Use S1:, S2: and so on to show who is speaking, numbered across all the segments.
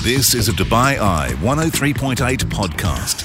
S1: This is a Dubai Eye 103.8 podcast.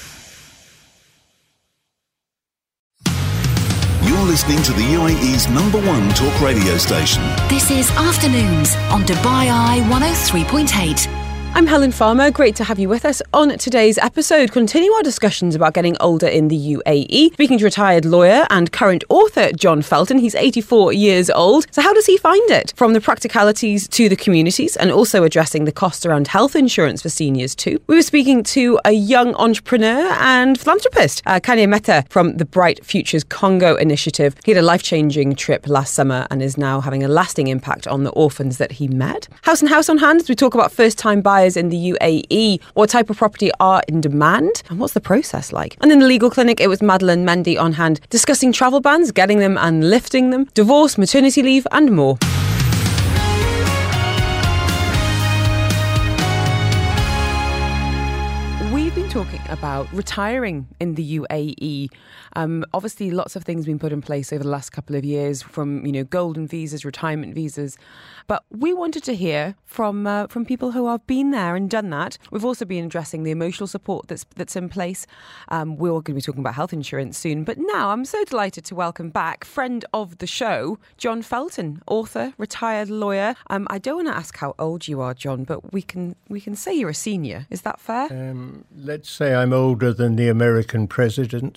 S1: You're listening to the UAE's #1 talk radio station.
S2: This is Afternoons on Dubai Eye 103.8.
S3: I'm Helen Farmer. Great to have you with us on today's episode. Continue our discussions about getting older in the UAE. Speaking to retired lawyer and current author John Felton. He's 84 years old. So how does he find it? From the practicalities to the communities, and also addressing the costs around health insurance for seniors too. We were speaking to a young entrepreneur and philanthropist, Kanye Mehta from the Bright Futures Congo initiative. He had a life-changing trip last summer and is now having a lasting impact on the orphans that he met. House and House on Hand as we talk about first-time buyers in the UAE. What type of property are in demand and what's the process like? And in the legal clinic, it was Madeline Mendy on hand discussing travel bans, getting them and lifting them, divorce, maternity leave and more. We've been talking about retiring in the UAE. Obviously, lots of things have been put in place over the last couple of years, from golden visas, retirement visas. But we wanted to hear from people who have been there and done that. We've also been addressing the emotional support that's in place. We're all going to be talking about health insurance soon. But now I'm so delighted to welcome back friend of the show, John Felton, author, retired lawyer. I don't want to ask how old you are, John, but we can say you're a senior. Is that fair?
S4: Let's say I'm older than the American president.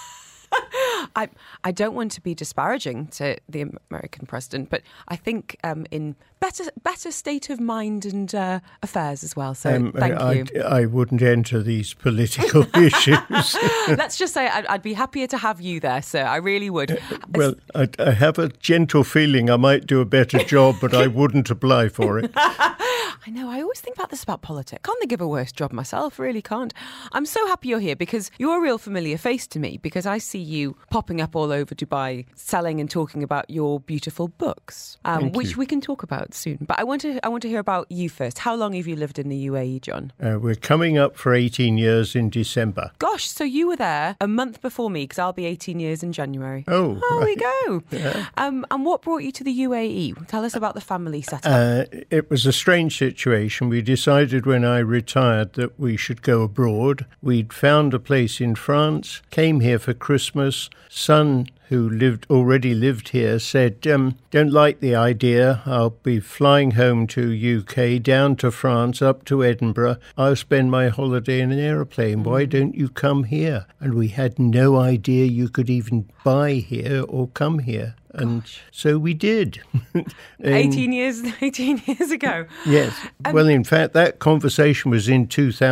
S3: I don't want to be disparaging to the American president, but I think in better state of mind and affairs as well. So thank you.
S4: I wouldn't enter these political issues.
S3: Let's just say I'd be happier to have you there, sir. I really would.
S4: Well, I have a gentle feeling I might do a better job, but I wouldn't apply for it.
S3: I know. I always think about this about politics. Can't think of a worse job myself. Really can't. I'm so happy you're here because you're a real familiar face to me, because I see you popping up all over Dubai, selling and talking about your beautiful books, which we can talk about soon. But I want to hear about you first. How long have you lived in the UAE, John?
S4: We're coming up for 18 years in December.
S3: Gosh, so you were there a month before me, because I'll be 18 years in January.
S4: Oh,
S3: there
S4: right.
S3: we go.
S4: Yeah.
S3: And what brought you to the UAE? Tell us about the family setup.
S4: It was a strange situation. We decided when I retired that we should go abroad. We'd found a place in France, came here for Christmas. Son, who already lived here, said, don't like the idea. I'll be flying home to UK, down to France, up to Edinburgh. I'll spend my holiday in an aeroplane. Why don't you come here? And we had no idea you could even buy here or come here. And so we did.
S3: 18 years ago.
S4: Yes. Well, in fact, that conversation was in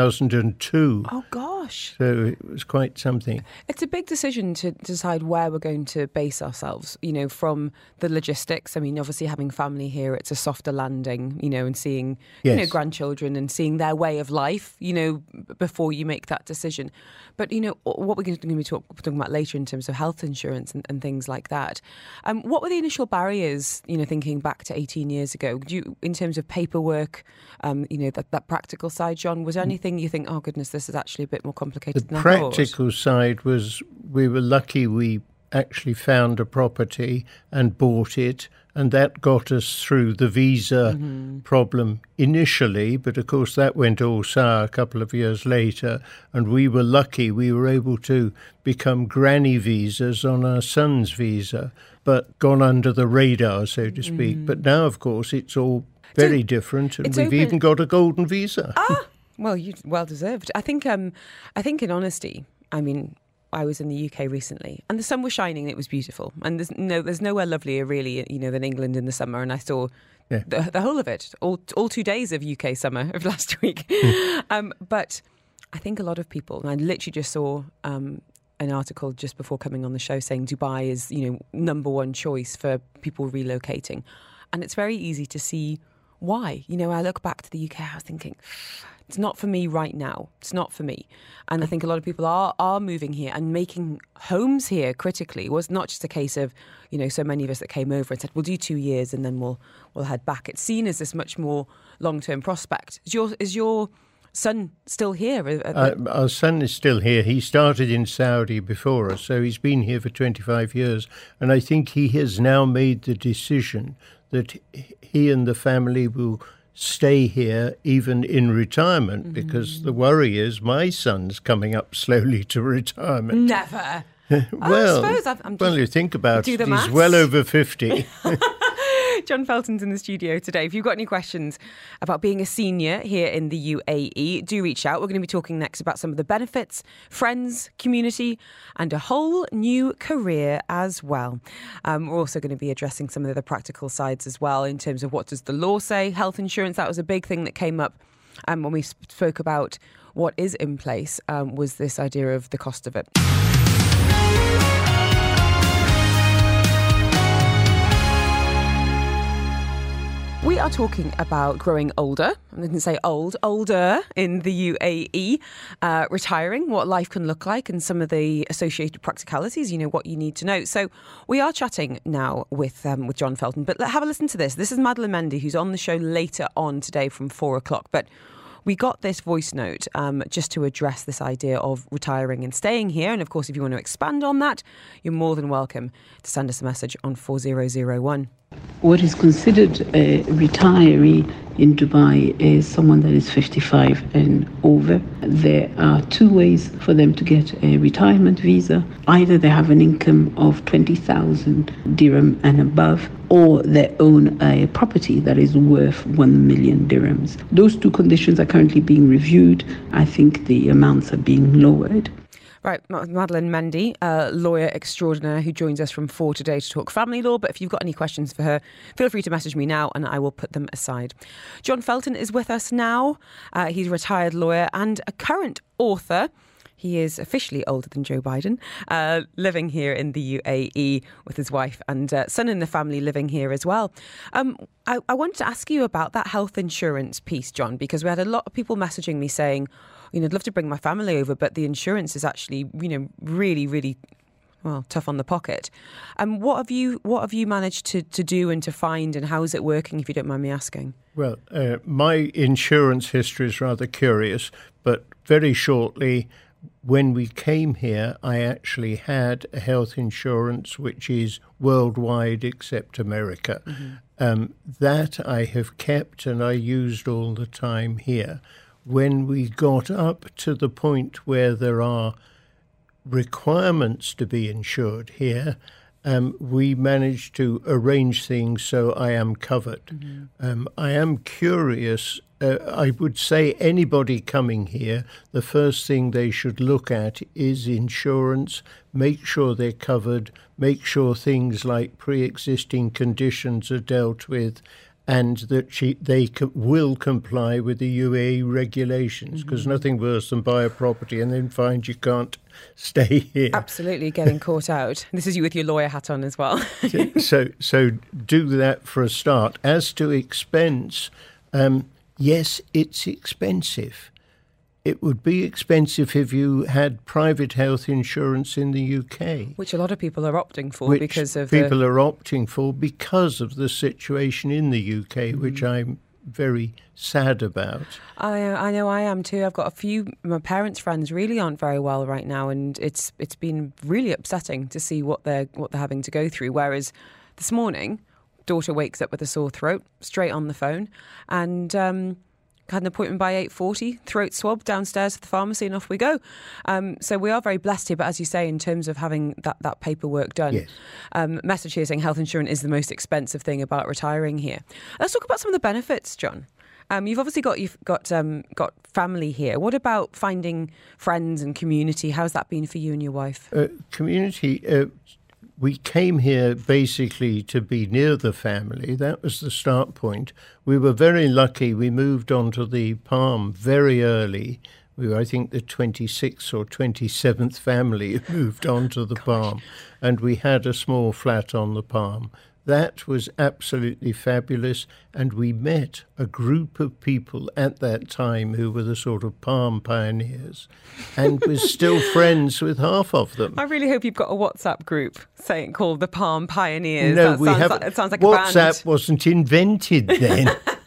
S4: 2002.
S3: Oh, gosh.
S4: So it was quite something.
S3: It's a big decision to decide where we're going to base ourselves, from the logistics. I mean, obviously having family here, it's a softer landing, and seeing, grandchildren and seeing their way of life, before you make that decision. But, what we're going to be talking about later in terms of health insurance and things like that. What were the initial barriers, thinking back to 18 years ago? In terms of paperwork, that practical side, John, was there anything you think, oh, goodness, this is actually a bit more complicated than I thought?
S4: The practical side was we were lucky we actually found a property and bought it, and that got us through the visa problem initially, but of course that went all sour a couple of years later, and we were lucky we were able to become granny visas on our son's visa, but gone under the radar, so to speak. But now, of course, it's all very different, and we've even got a golden visa.
S3: Well, well deserved. I think in honesty, I mean, I was in the UK recently and the sun was shining and it was beautiful. And there's nowhere lovelier really, than England in the summer. And I saw the whole of it, all 2 days of UK summer of last week. But I think a lot of people, and I literally just saw an article just before coming on the show saying Dubai is, #1 choice for people relocating. And it's very easy to see why. I look back to the UK, I was thinking, it's not for me right now. It's not for me. And I think a lot of people are moving here and making homes here critically. It was not just a case of, so many of us that came over and said, we'll do 2 years and then we'll head back. It's seen as this much more long-term prospect. Is your son still here?
S4: Our son is still here. He started in Saudi before us, so he's been here for 25 years. And I think he has now made the decision that he and the family will stay here even in retirement, because the worry is my son's coming up slowly to retirement.
S3: Never.
S4: Well,
S3: I suppose
S4: well, you think about
S3: do
S4: it,
S3: the
S4: he's
S3: maths.
S4: well over 50.
S3: John Felton's in the studio today. If you've got any questions about being a senior here in the UAE, do reach out. We're going to be talking next about some of the benefits, friends, community, and a whole new career as well. We're also going to be addressing some of the practical sides as well in terms of what does the law say. Health insurance, that was a big thing that came up when we spoke about what is in place, was this idea of the cost of it. We are talking about growing older. I didn't say older in the UAE, retiring, what life can look like and some of the associated practicalities, what you need to know. So we are chatting now with John Felton, but have a listen to this. This is Madeleine Mendy, who's on the show later on today from 4:00. But we got this voice note just to address this idea of retiring and staying here. And of course, if you want to expand on that, you're more than welcome to send us a message on 4001.
S5: What is considered a retiree in Dubai is someone that is 55 and over. There are two ways for them to get a retirement visa. Either they have an income of 20,000 dirham and above, or they own a property that is worth 1 million dirhams. Those two conditions are currently being reviewed. I think the amounts are being lowered.
S3: Right, Madeleine Mendy, lawyer extraordinaire who joins us from 4 today to talk family law. But if you've got any questions for her, feel free to message me now and I will put them aside. John Felton is with us now. He's a retired lawyer and a current author. He is officially older than Joe Biden, living here in the UAE with his wife and son in the family living here as well. I wanted to ask you about that health insurance piece, John, because we had a lot of people messaging me saying, I'd love to bring my family over, but the insurance is actually, really, really, well, tough on the pocket. What have you managed to do and to find, and how is it working, if you don't mind me asking?
S4: Well, my insurance history is rather curious, but very shortly, when we came here, I actually had a health insurance which is worldwide except America. Mm-hmm. That I have kept and I used all the time here. When we got up to the point where there are requirements to be insured here, we managed to arrange things so I am covered. Mm-hmm. I am curious. I would say anybody coming here, the first thing they should look at is insurance, make sure they're covered, make sure things like pre-existing conditions are dealt with, and that they will comply with the UAE regulations, because nothing worse than buy a property and then find you can't stay here.
S3: Absolutely, getting caught out. This is you with your lawyer hat on as well.
S4: So do that for a start. As to expense, yes, it's expensive. It would be expensive if you had private health insurance in the UK.
S3: Which a lot of people are opting for because of
S4: the situation in the UK, which I'm very sad about.
S3: I know I am too. I've got a few, my parents' friends really aren't very well right now, and it's been really upsetting to see what they're having to go through. Whereas this morning, daughter wakes up with a sore throat, straight on the phone, and had an appointment by 8:40, throat swab downstairs at the pharmacy, and off we go. So we are very blessed here, but as you say, in terms of having that paperwork done,
S4: yes.
S3: Message here saying health insurance is the most expensive thing about retiring here. Let's talk about some of the benefits, John. You've obviously got family here. What about finding friends and community? How's that been for you and your wife?
S4: Community. We came here basically to be near the family. That was the start point. We were very lucky. We moved onto the Palm very early. We were, I think, the 26th or 27th family who moved onto the Palm. And we had a small flat on the Palm. That was absolutely fabulous. And we met a group of people at that time who were the sort of Palm pioneers, and we're still friends with half of them.
S3: I really hope you've got a WhatsApp group called the Palm Pioneers.
S4: No,
S3: it sounds like
S4: WhatsApp
S3: a band.
S4: wasn't invented then.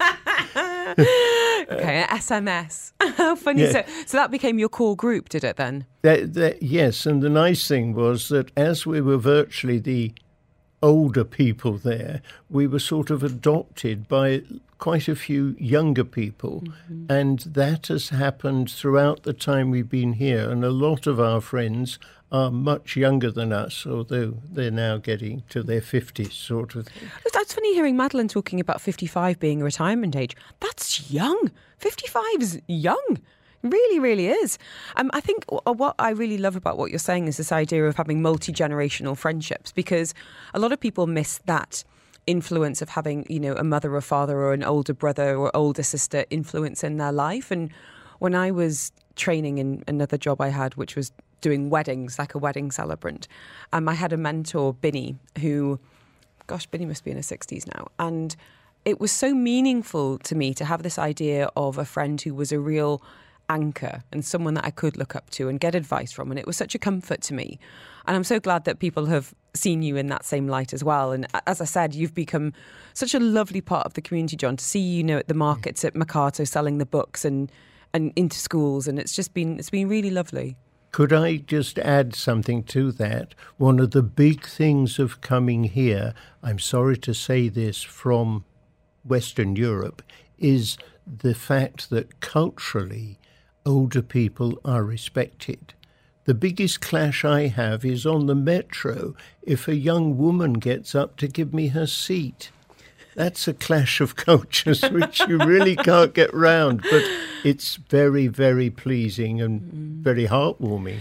S3: Okay, SMS. How funny.
S4: Yeah.
S3: So that became your core group, did it then?
S4: Yes, and the nice thing was that as we were virtually the older people there, we were sort of adopted by quite a few younger people. Mm-hmm. And that has happened throughout the time we've been here. And a lot of our friends are much younger than us, although they're now getting to their 50s sort of thing.
S3: That's funny hearing Madeline talking about 55 being a retirement age. That's young. 55 is young. Really, really is. I think what I really love about what you're saying is this idea of having multi-generational friendships, because a lot of people miss that influence of having, you know, a mother or father or an older brother or older sister influence in their life. And when I was training in another job I had, which was doing weddings, like a wedding celebrant, I had a mentor, Binny, who, gosh, Binny must be in her 60s now. And it was so meaningful to me to have this idea of a friend who was a real anchor and someone that I could look up to and get advice from. And it was such a comfort to me. And I'm so glad that people have seen you in that same light as well. And as I said, you've become such a lovely part of the community, John, to see you, you know, at the markets at Mercato selling the books and into schools. And it's been really lovely.
S4: Could I just add something to that? One of the big things of coming here, I'm sorry to say this from Western Europe, is the fact that culturally older people are respected. The biggest clash I have is on the metro if a young woman gets up to give me her seat. That's a clash of cultures which you really can't get round, but it's very, very pleasing and very heartwarming.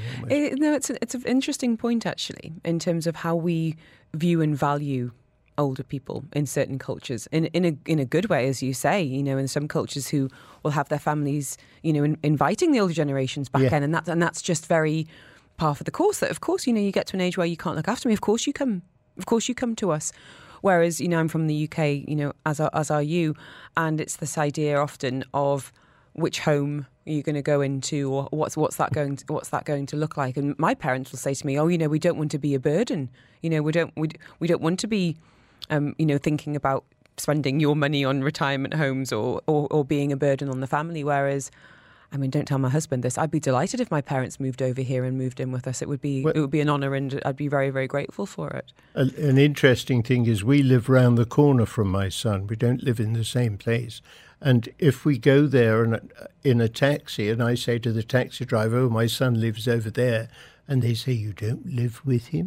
S3: It's an interesting point, actually, in terms of how we view and value older people in certain cultures, in a good way, as you say. You know, in some cultures who will have their families, you know, inviting the older generations back in, and that's just very par for the course. That, of course, you know, you get to an age where you can't look after me. Of course you come to us. Whereas, you know, I'm from the UK, you know, as are you, and it's this idea often of which home are you going to go into, or what's that going to look like. And my parents will say to me, "Oh, you know, we don't want to be a burden. You know, we don't want to be, you know, thinking about spending your money on retirement homes or being a burden on the family." Whereas, I mean, don't tell my husband this, I'd be delighted if my parents moved over here and moved in with us. It would be an honour, and I'd be very, very grateful for it.
S4: An interesting thing is we live round the corner from my son. We don't live in the same place. And if we go there in a taxi and I say to the taxi driver, "Oh, my son lives over there," and they say, "You don't live with him?"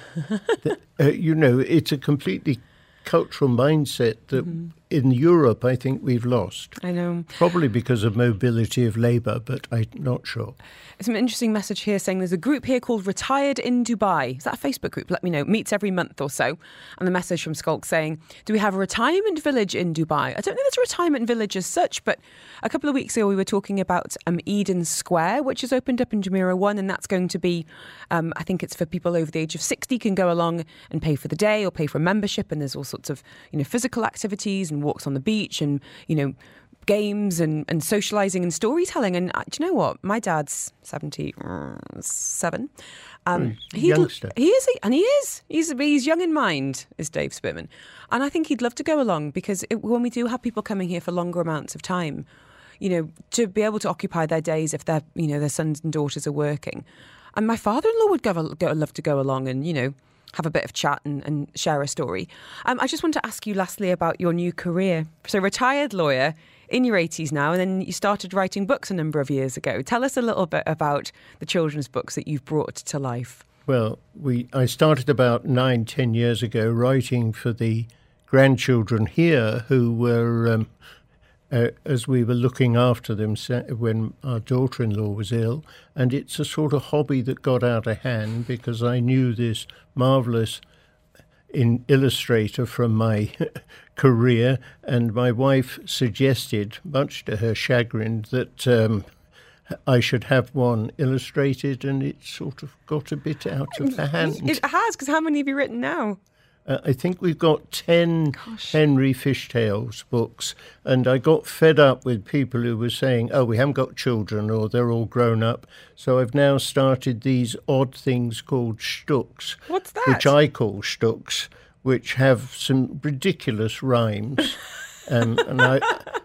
S4: You know, it's a completely cultural mindset that in Europe I think we've lost.
S3: I know.
S4: Probably because of mobility of labour, but I'm not sure.
S3: There's an interesting message here saying there's a group here called Retired in Dubai. Is that a Facebook group? Let me know. Meets every month or so. And the message from Skulk saying, do we have a retirement village in Dubai? I don't think there's a retirement village as such, but a couple of weeks ago we were talking about Eden Square, which has opened up in Jumeirah 1, and that's going to be, I think it's for people over the age of 60 can go along and pay for the day or pay for a membership, and there's all sorts of, you know, physical activities and walks on the beach and, you know, games and socialising and storytelling. And do you know what? My dad's 77.
S4: Youngster.
S3: He is. He's young in mind, is Dave Spitman. And I think he'd love to go along, because when we do have people coming here for longer amounts of time, you know, to be able to occupy their days if their, you know, their sons and daughters are working. And my father-in-law would love to go along and, you know, have a bit of chat and share a story. I just want to ask you lastly about your new career. So retired lawyer, in your 80s now, and then you started writing books a number of years ago. Tell us a little bit about the children's books that you've brought to life.
S4: Well, I started about 9-10 years ago writing for the grandchildren here who were, as we were looking after them when our daughter-in-law was ill. And it's a sort of hobby that got out of hand because I knew this marvellous illustrator from my career, and my wife suggested, much to her chagrin, that I should have one illustrated, and it sort of got a bit out of the hand.
S3: It has, because how many have you written now?
S4: I think we've got 10 Henry Fishtales books, and I got fed up with people who were saying, "Oh, we haven't got children," or "They're all grown up." So I've now started these odd things called shtuks.
S3: What's that?
S4: Which I call shtuks, which have some ridiculous rhymes. And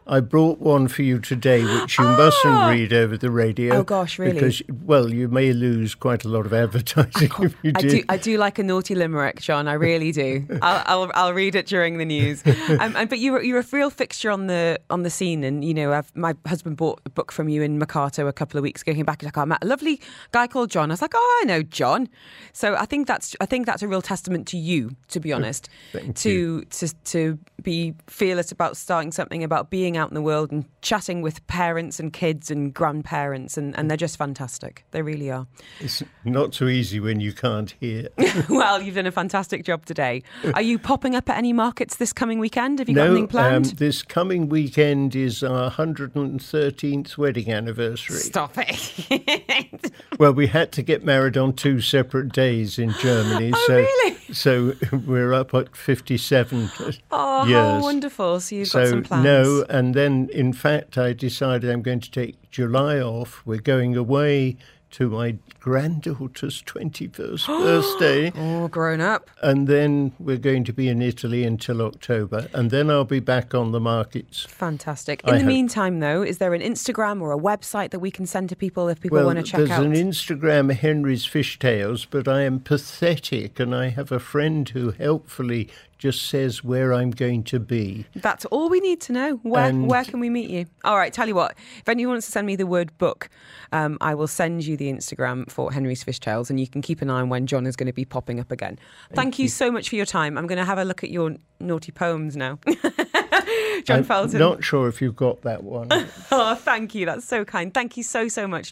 S4: I brought one for you today, which you mustn't read over the radio.
S3: Oh, gosh, really?
S4: Because, well, you may lose quite a lot of advertising if you do.
S3: I do like a naughty limerick, John. I really do. I'll read it during the news. But you're a real fixture on the scene. And, you know, my husband bought a book from you in Mercato a couple of weeks ago. He came back and was like, I met a lovely guy called John. I was like, oh, I know John. So I think that's a real testament to you, to be honest, to be fearless about starting something, about being out in the world and chatting with parents and kids and grandparents, and they're just fantastic. They really are.
S4: It's not so easy when you can't hear.
S3: Well, you've done a fantastic job today. Are you popping up at any markets this coming weekend? Have you got anything planned?
S4: This coming weekend is our 113th wedding anniversary.
S3: Stop it.
S4: Well, we had to get married on 2 separate days in Germany.
S3: Really?
S4: So we're up at 57
S3: Oh,
S4: years.
S3: how wonderful. So you've got some plans.
S4: No, and then, in fact, I decided I'm going to take July off. We're going away to my granddaughter's 21st birthday.
S3: Oh, grown up.
S4: And then we're going to be in Italy until October. And then I'll be back on the markets.
S3: Fantastic. In the meantime, though, is there an Instagram or a website that we can send to people if people want to check out?
S4: There's an Instagram, Henry's Fishtails, but I am pathetic, and I have a friend who helpfully just says where I'm going to be.
S3: That's all we need to know. Where can we meet you? All right, tell you what, if anyone wants to send me the word book, I will send you the Instagram for Henry's Fishtails, and you can keep an eye on when John is going to be popping up again. Thank you so much for your time. I'm going to have a look at your naughty poems now. John Felton.
S4: I'm not sure if you've got that one.
S3: Oh, thank you. That's so kind. Thank you so, so much.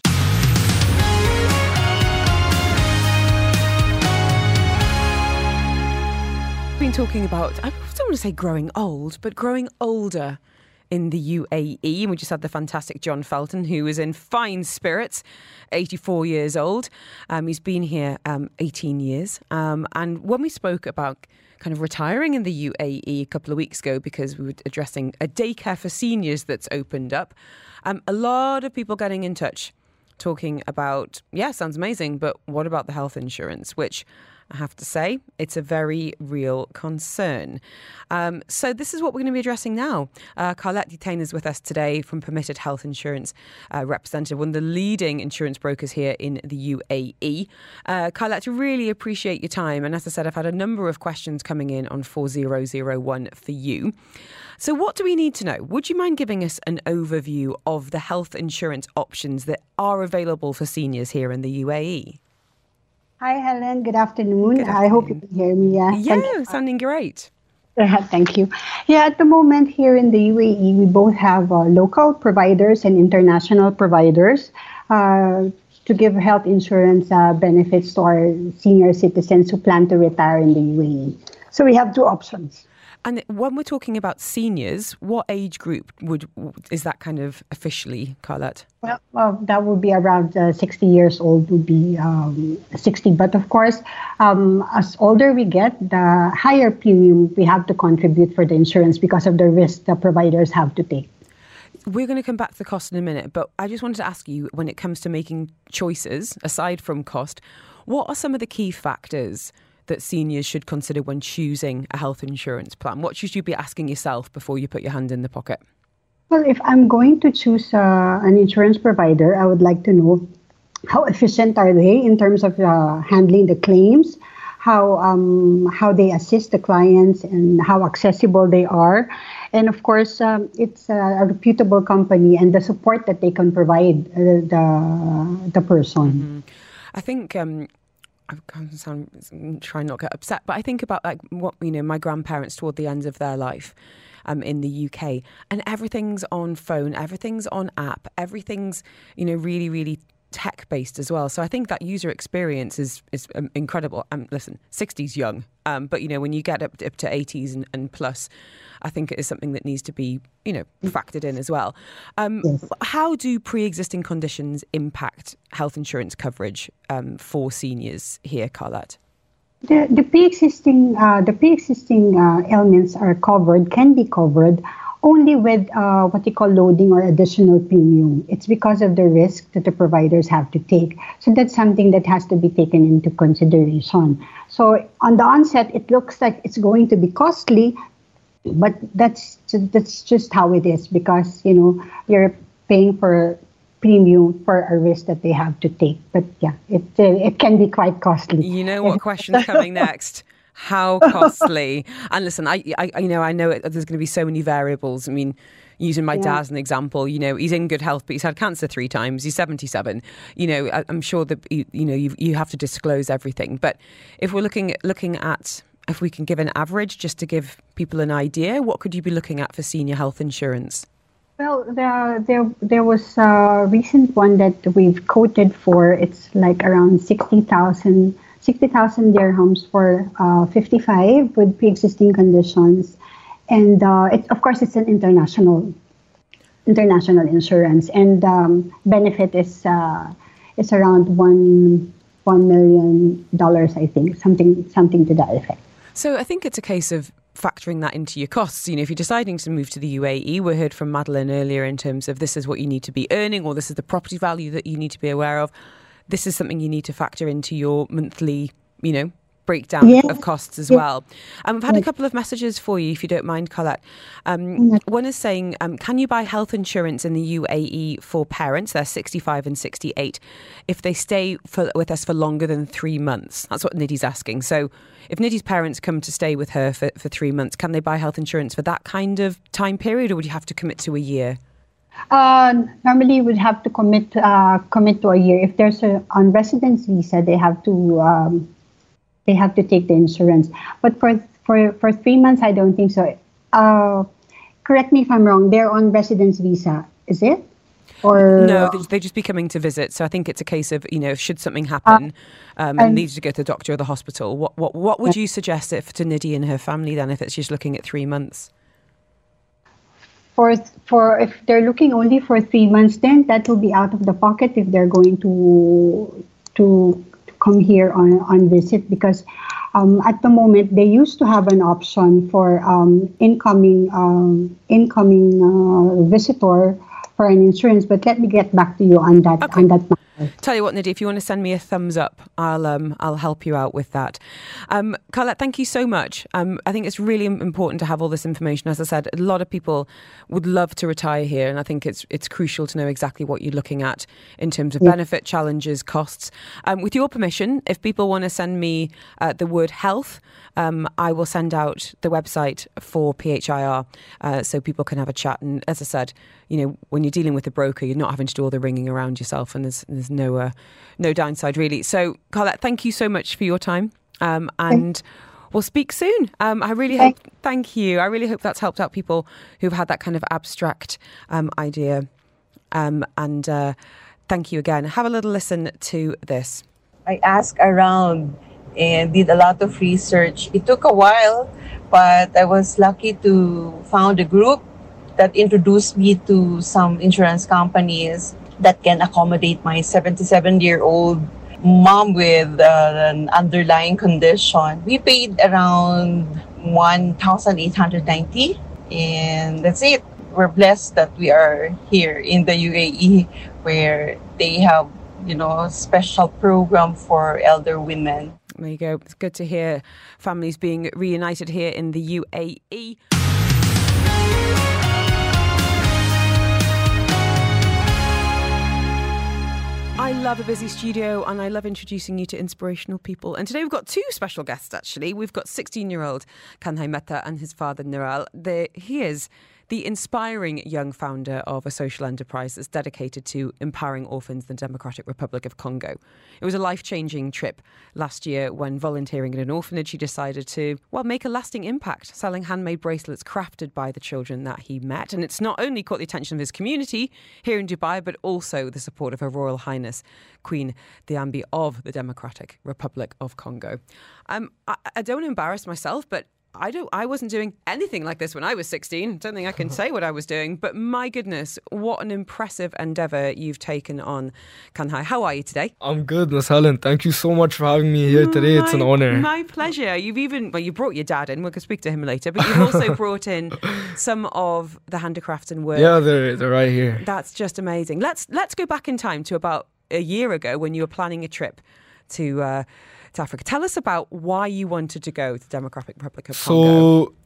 S3: Been talking about, I don't want to say growing old, but growing older in the UAE. And we just had the fantastic John Felton, who is in fine spirits, 84 years old. He's been here 18 years. And when we spoke about kind of retiring in the UAE a couple of weeks ago, because we were addressing a daycare for seniors that's opened up, a lot of people getting in touch talking about, yeah, sounds amazing, but what about the health insurance, which I have to say, it's a very real concern. So this is what we're going to be addressing now. Carlette Detain is with us today from Permitted Health Insurance representative, one of the leading insurance brokers here in the UAE. Carlette, I really appreciate your time. And as I said, I've had a number of questions coming in on 4001 for you. So what do we need to know? Would you mind giving us an overview of the health insurance options that are available for seniors here in the UAE?
S6: Hi, Helen. Good afternoon. I hope you can hear me.
S3: Yeah, sounding great.
S6: Thank you. Yeah, at the moment here in the UAE, we both have local providers and international providers to give health insurance benefits to our senior citizens who plan to retire in the UAE. So we have 2 options.
S3: And when we're talking about seniors, what age group is that kind of officially, Carlette?
S6: Well, that would be around 60 years old would be 60. But of course, as older we get, the higher premium we have to contribute for the insurance because of the risk the providers have to take.
S3: We're going to come back to the cost in a minute, but I just wanted to ask you, when it comes to making choices, aside from cost, what are some of the key factors that seniors should consider when choosing a health insurance plan? What should you be asking yourself before you put your hand in the pocket?
S6: Well, if I'm going to choose an insurance provider, I would like to know how efficient are they in terms of handling the claims, how they assist the clients, and how accessible they are. And of course, it's a reputable company and the support that they can provide the person.
S3: Mm-hmm. I think I'm trying not to get upset, but I think about like what my grandparents toward the end of their life in the UK, and everything's on phone, everything's on app, everything's really, really tech based as well. So I think that user experience is incredible. Listen, 60's young, but when you get up to 80s and plus, I think it is something that needs to be factored in as well.
S6: Yes.
S3: How do pre-existing conditions impact health insurance coverage for seniors here, Carlette?
S6: The pre-existing ailments can be covered only with what you call loading or additional premium. It's because of the risk that the providers have to take. So that's something that has to be taken into consideration. So on the onset, it looks like it's going to be costly, But that's just how it is, because you're paying for premium for a risk that they have to take. But yeah, it can be quite costly.
S3: You know what question's coming next? How costly? And listen, I know there's going to be so many variables. I mean, using my dad as an example, he's in good health, but he's had cancer 3 times. He's 77. I'm sure that you have to disclose everything. But if we're looking at if we can give an average, just to give people an idea, what could you be looking at for senior health insurance?
S6: Well, there was a recent one that we've quoted for. It's like around 60,000 dirhams for 55 with pre-existing conditions, and it's an international insurance, and benefit is around $1 million, I think, something to that effect.
S3: So I think it's a case of factoring that into your costs. If you're deciding to move to the UAE, we heard from Madeline earlier in terms of this is what you need to be earning, or this is the property value that you need to be aware of. This is something you need to factor into your monthly, breakdown of costs as well. We've had a couple of messages for you, if you don't mind, Colette. One is saying, can you buy health insurance in the UAE for parents? They're 65 and 68. If they stay with us for longer than 3 months. That's what Nidhi's asking. So if Nidhi's parents come to stay with her for 3 months, can they buy health insurance for that kind of time period, or would you have to commit to a year?
S6: Normally, you would have to commit to a year. If there's on residence visa, they have to take the insurance. But for 3 months, I don't think so. Correct me if I'm wrong. They're on residence visa, is it? Or
S3: no, they just be coming to visit. So I think it's a case of should something happen and needs to go to the doctor or the hospital. What would you suggest to Nidhi and her family then, if it's just looking at 3 months?
S6: For if they're looking only for 3 months, then that will be out of the pocket if they're going to come here on visit, because at the moment they used to have an option for incoming visitor for an insurance. But let me get back to you on that.
S3: Okay.
S6: On that matter.
S3: Tell you what, Nidhi, if you want to send me a thumbs up, I'll help you out with that. Colette, thank you so much. I think it's really important to have all this information. As I said, a lot of people would love to retire here, and I think it's crucial to know exactly what you're looking at in terms of benefit, challenges, costs. With your permission, if people want to send me the word health, I will send out the website for PHIR so people can have a chat. And as I said, when you're dealing with a broker, you're not having to do all the ringing around yourself, and there's no downside really. So Colette, thank you so much for your time, and we'll speak soon. I really hope. Thank you. I really hope that's helped out people who've had that kind of abstract idea. And thank you again. Have a little listen to this.
S7: I asked around and did a lot of research. It took a while, but I was lucky to found a group that introduced me to some insurance companies that can accommodate my 77-year-old mom with an underlying condition. We paid around 1,890, and that's it. We're blessed that we are here in the UAE, where they have, a special program for elder women.
S3: There you go. It's good to hear families being reunited here in the UAE. I love a busy studio, and I love introducing you to inspirational people. And today we've got 2 special guests, actually. We've got 16-year-old Kanhai Mehta and his father, Niral. He is the inspiring young founder of a social enterprise that's dedicated to empowering orphans in the Democratic Republic of Congo. It was a life-changing trip last year when, volunteering in an orphanage, he decided to, make a lasting impact, selling handmade bracelets crafted by the children that he met. And it's not only caught the attention of his community here in Dubai, but also the support of Her Royal Highness Queen Diambi of the Democratic Republic of Congo. I don't want to embarrass myself, but I wasn't doing anything like this when I was 16. Don't think I can say what I was doing, but my goodness, what an impressive endeavour you've taken on, Kanhai. How are you today?
S8: I'm good, Miss Helen. Thank you so much for having me here today. It's an honour.
S3: My pleasure. You've you brought your dad in. We'll speak to him later, but you've also brought in some of the handicrafts and work.
S8: Yeah, they're right here.
S3: That's just amazing. Let's go back in time to about a year ago when you were planning a trip to Africa. Tell us about why you wanted to go to the Democratic Republic of Congo.
S8: So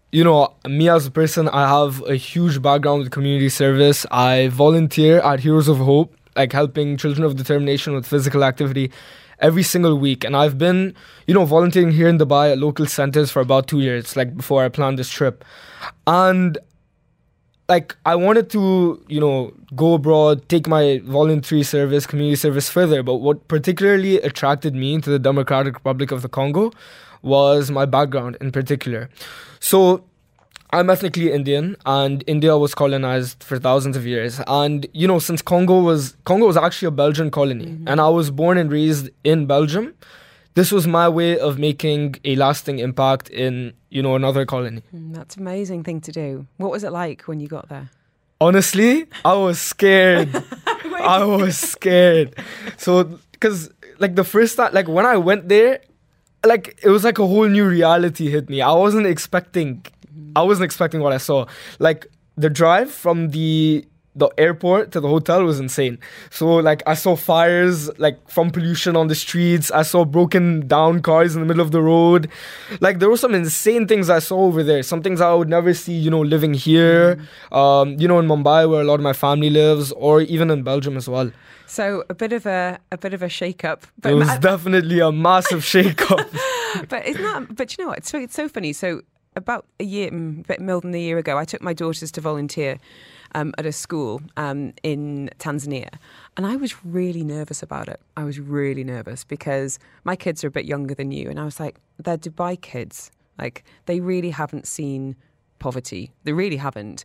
S8: me as a person, I have a huge background with community service. I volunteer at Heroes of Hope, like helping Children of Determination with physical activity every single week. And I've been, volunteering here in Dubai at local centers for about 2 years, like before I planned this trip. And like I wanted to, go abroad, take my voluntary service, community service further. But what particularly attracted me to the Democratic Republic of the Congo was my background in particular. So I'm ethnically Indian, and India was colonized for thousands of years. And, since Congo was actually a Belgian colony, and I was born and raised in Belgium, this was my way of making a lasting impact in, another colony.
S3: That's an amazing thing to do. What was it like when you got there?
S8: Honestly, I was scared. I was scared. So, because, like, the first time, like, when I went there, like, it was like a whole new reality hit me. I wasn't expecting what I saw. Like, the drive from the airport to the hotel was insane. So, like, I saw fires, like, from pollution on the streets. I saw broken down cars in the middle of the road. Like, there were some insane things I saw over there. Some things I would never see, living here, in Mumbai, where a lot of my family lives, or even in Belgium as well.
S3: So a bit of a shake-up.
S8: But it was definitely a massive shake-up.
S3: But you know what? It's so funny. So about a bit more than a year ago, I took my daughters to volunteer at a school in Tanzania. And I was really nervous about it. I was really nervous because my kids are a bit younger than you. And I was like, they're Dubai kids. Like, they really haven't seen poverty. They really haven't.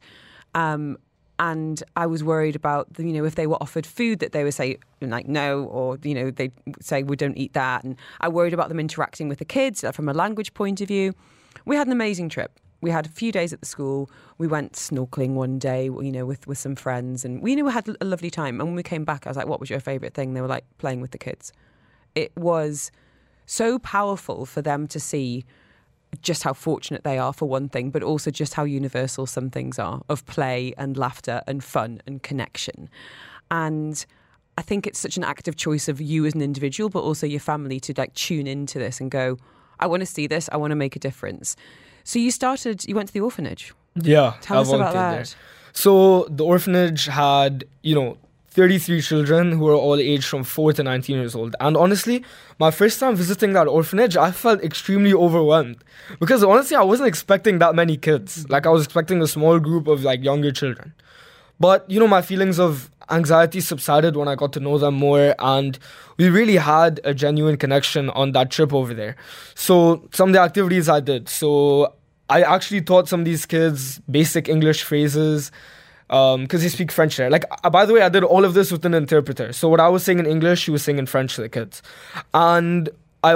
S3: And I was worried about, if they were offered food that they would say, like, no, or, they'd say, we don't eat that. And I worried about them interacting with the kids from a language point of view. We had an amazing trip. We had a few days at the school. We went snorkeling one day, with some friends. And we had a lovely time. And when we came back, I was like, what was your favourite thing? They were like, playing with the kids. It was so powerful for them to see just how fortunate they are, for one thing, but also just how universal some things are, of play and laughter and fun and connection. And I think it's such an active choice of you as an individual, but also your family to like tune into this and go, I want to see this, I want to make a difference. So you went to the orphanage.
S8: Yeah.
S3: Tell us about that.
S8: There. So the orphanage had, 33 children who were all aged from 4 to 19 years old. And honestly, my first time visiting that orphanage, I felt extremely overwhelmed. Because honestly, I wasn't expecting that many kids. Like, I was expecting a small group of, like, younger children. But, my feelings of anxiety subsided when I got to know them more. And we really had a genuine connection on that trip over there. So some of the activities I did. So I actually taught some of these kids basic English phrases, because they speak French there. Like, by the way, I did all of this with an interpreter. So what I was saying in English, she was saying in French to the kids. And I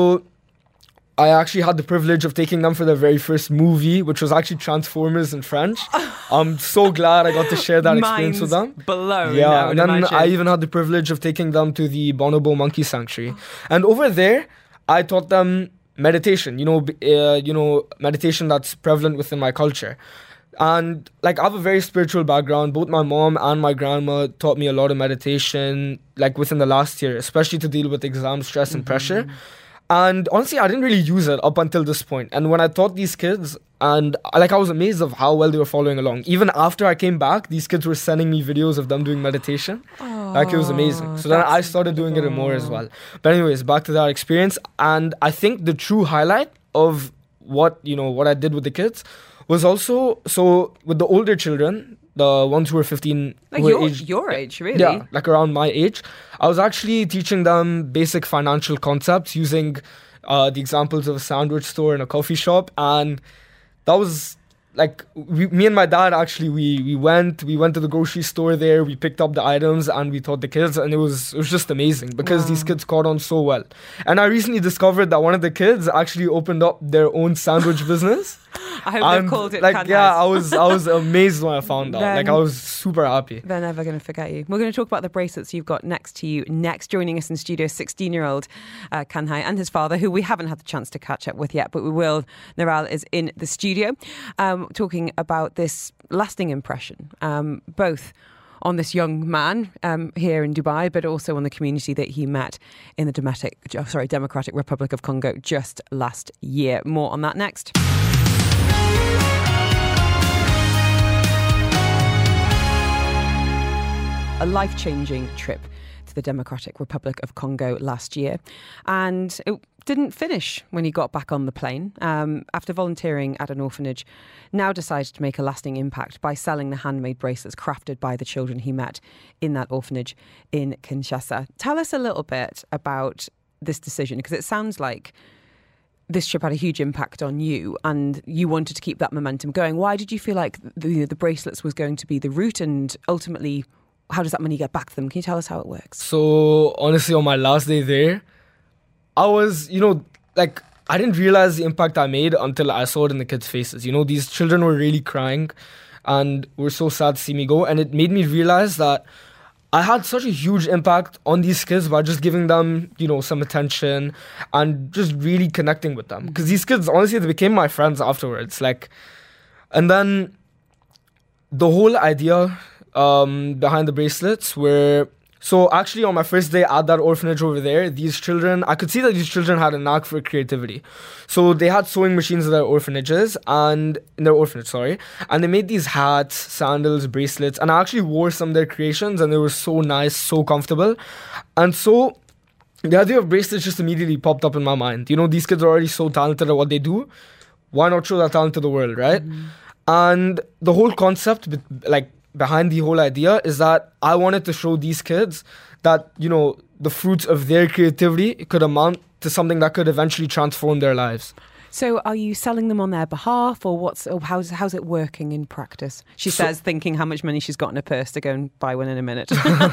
S8: actually had the privilege of taking them for their very first movie, which was actually Transformers in French. I'm so glad I got to share that experience with them.
S3: Blown.
S8: Yeah, and then I even had the privilege of taking them to the Bonobo Monkey Sanctuary. And over there, I taught them meditation, meditation that's prevalent within my culture. And like, I have a very spiritual background. Both my mom and my grandma taught me a lot of meditation, like within the last year, especially to deal with exam stress and pressure. And honestly, I didn't really use it up until this point. And when I taught these kids, and like, I was amazed of how well they were following along. Even after I came back, these kids were sending me videos of them doing meditation. Like, it was amazing. So then I started doing it more as well. But anyways, back to that experience. And I think the true highlight of what I did with the kids was also, so with the older children, the ones who were 15,
S3: like your age, really?
S8: Yeah, like around my age. I was actually teaching them basic financial concepts using the examples of a sandwich store and a coffee shop. And that was like, me and my dad actually, we went to the grocery store there, we picked up the items and we taught the kids, and it was just amazing because these kids caught on so well. And I recently discovered that one of the kids actually opened up their own sandwich business.
S3: I hope they've called it Canhais.
S8: Yeah, I was amazed when I found out. Like, I was super happy.
S3: They're never going to forget you. We're going to talk about the bracelets you've got next to you next. Joining us in studio, 16-year-old Canhais and his father, who we haven't had the chance to catch up with yet, but we will. Naral is in the studio talking about this lasting impression, both on this young man here in Dubai, but also on the community that he met in the Democratic Republic of Congo just last year. More on that next. A life-changing trip to the Democratic Republic of Congo last year. And it didn't finish when he got back on the plane. After volunteering at an orphanage, now decided to make a lasting impact by selling the handmade bracelets crafted by the children he met in that orphanage in Kinshasa. Tell us a little bit about this decision, because it sounds like this trip had a huge impact on you and you wanted to keep that momentum going. Why did you feel like the bracelets was going to be the route, and ultimately, how does that money get back to them? Can you tell us how it works?
S8: So honestly, on my last day there, I was, I didn't realize the impact I made until I saw it in the kids' faces. These children were really crying and were so sad to see me go. And it made me realize that I had such a huge impact on these kids by just giving them, some attention and just really connecting with them. Because these kids, honestly, they became my friends afterwards. And then the whole idea behind the bracelets were... So actually on my first day at that orphanage over there, these children, I could see that these children had a knack for creativity. So they had sewing machines in their orphanage, and they made these hats, sandals, bracelets, and I actually wore some of their creations and they were so nice, so comfortable. And so the idea of bracelets just immediately popped up in my mind. These kids are already so talented at what they do. Why not show that talent to the world, right? Mm-hmm. And the whole concept, behind the whole idea is that I wanted to show these kids that, the fruits of their creativity could amount to something that could eventually transform their lives.
S3: So are you selling them on their behalf, or how's it working in practice? She says, thinking how much money she's got in her purse to go and buy one in a minute.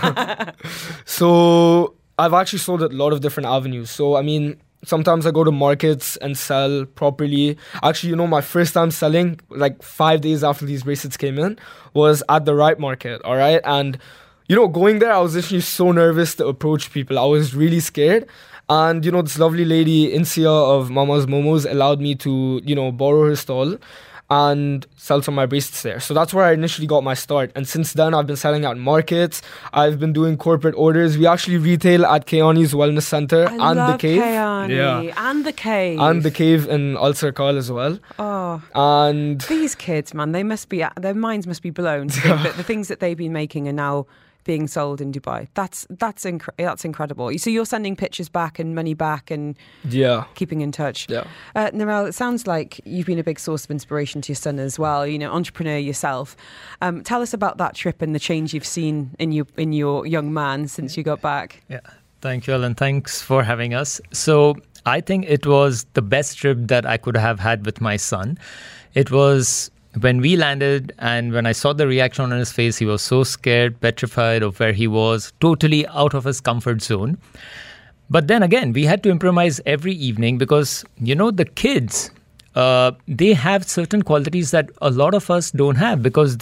S8: So I've actually sold at a lot of different avenues. So, sometimes I go to markets and sell properly. Actually, my first time selling, 5 days after these bracelets came in, was at the Ripe Market, all right? And, going there, I was actually so nervous to approach people. I was really scared. And, this lovely lady, Insia of Mama's Momos, allowed me to, borrow her stall and sell some of my bracelets there. So that's where I initially got my start. And since then, I've been selling at markets. I've been doing corporate orders. We actually retail at Keani's Wellness Center and The Cave.
S3: Keani. Yeah. And The Cave.
S8: And The Cave in Al Circle as well.
S3: Oh.
S8: And
S3: these kids, man, their minds must be blown to think that the things that they've been making are now being sold in Dubai. That's incredible. So you're sending pictures back and money back and keeping in touch.
S8: Yeah.
S3: Narelle, it sounds like you've been a big source of inspiration to your son as well. Entrepreneur yourself. Tell us about that trip and the change you've seen in your young man since you got back.
S9: Yeah. Thank you, Ellen. Thanks for having us. So I think it was the best trip that I could have had with my son. It was... When we landed and when I saw the reaction on his face, he was so scared, petrified of where he was, totally out of his comfort zone. But then again, we had to improvise every evening because, the kids, they have certain qualities that a lot of us don't have because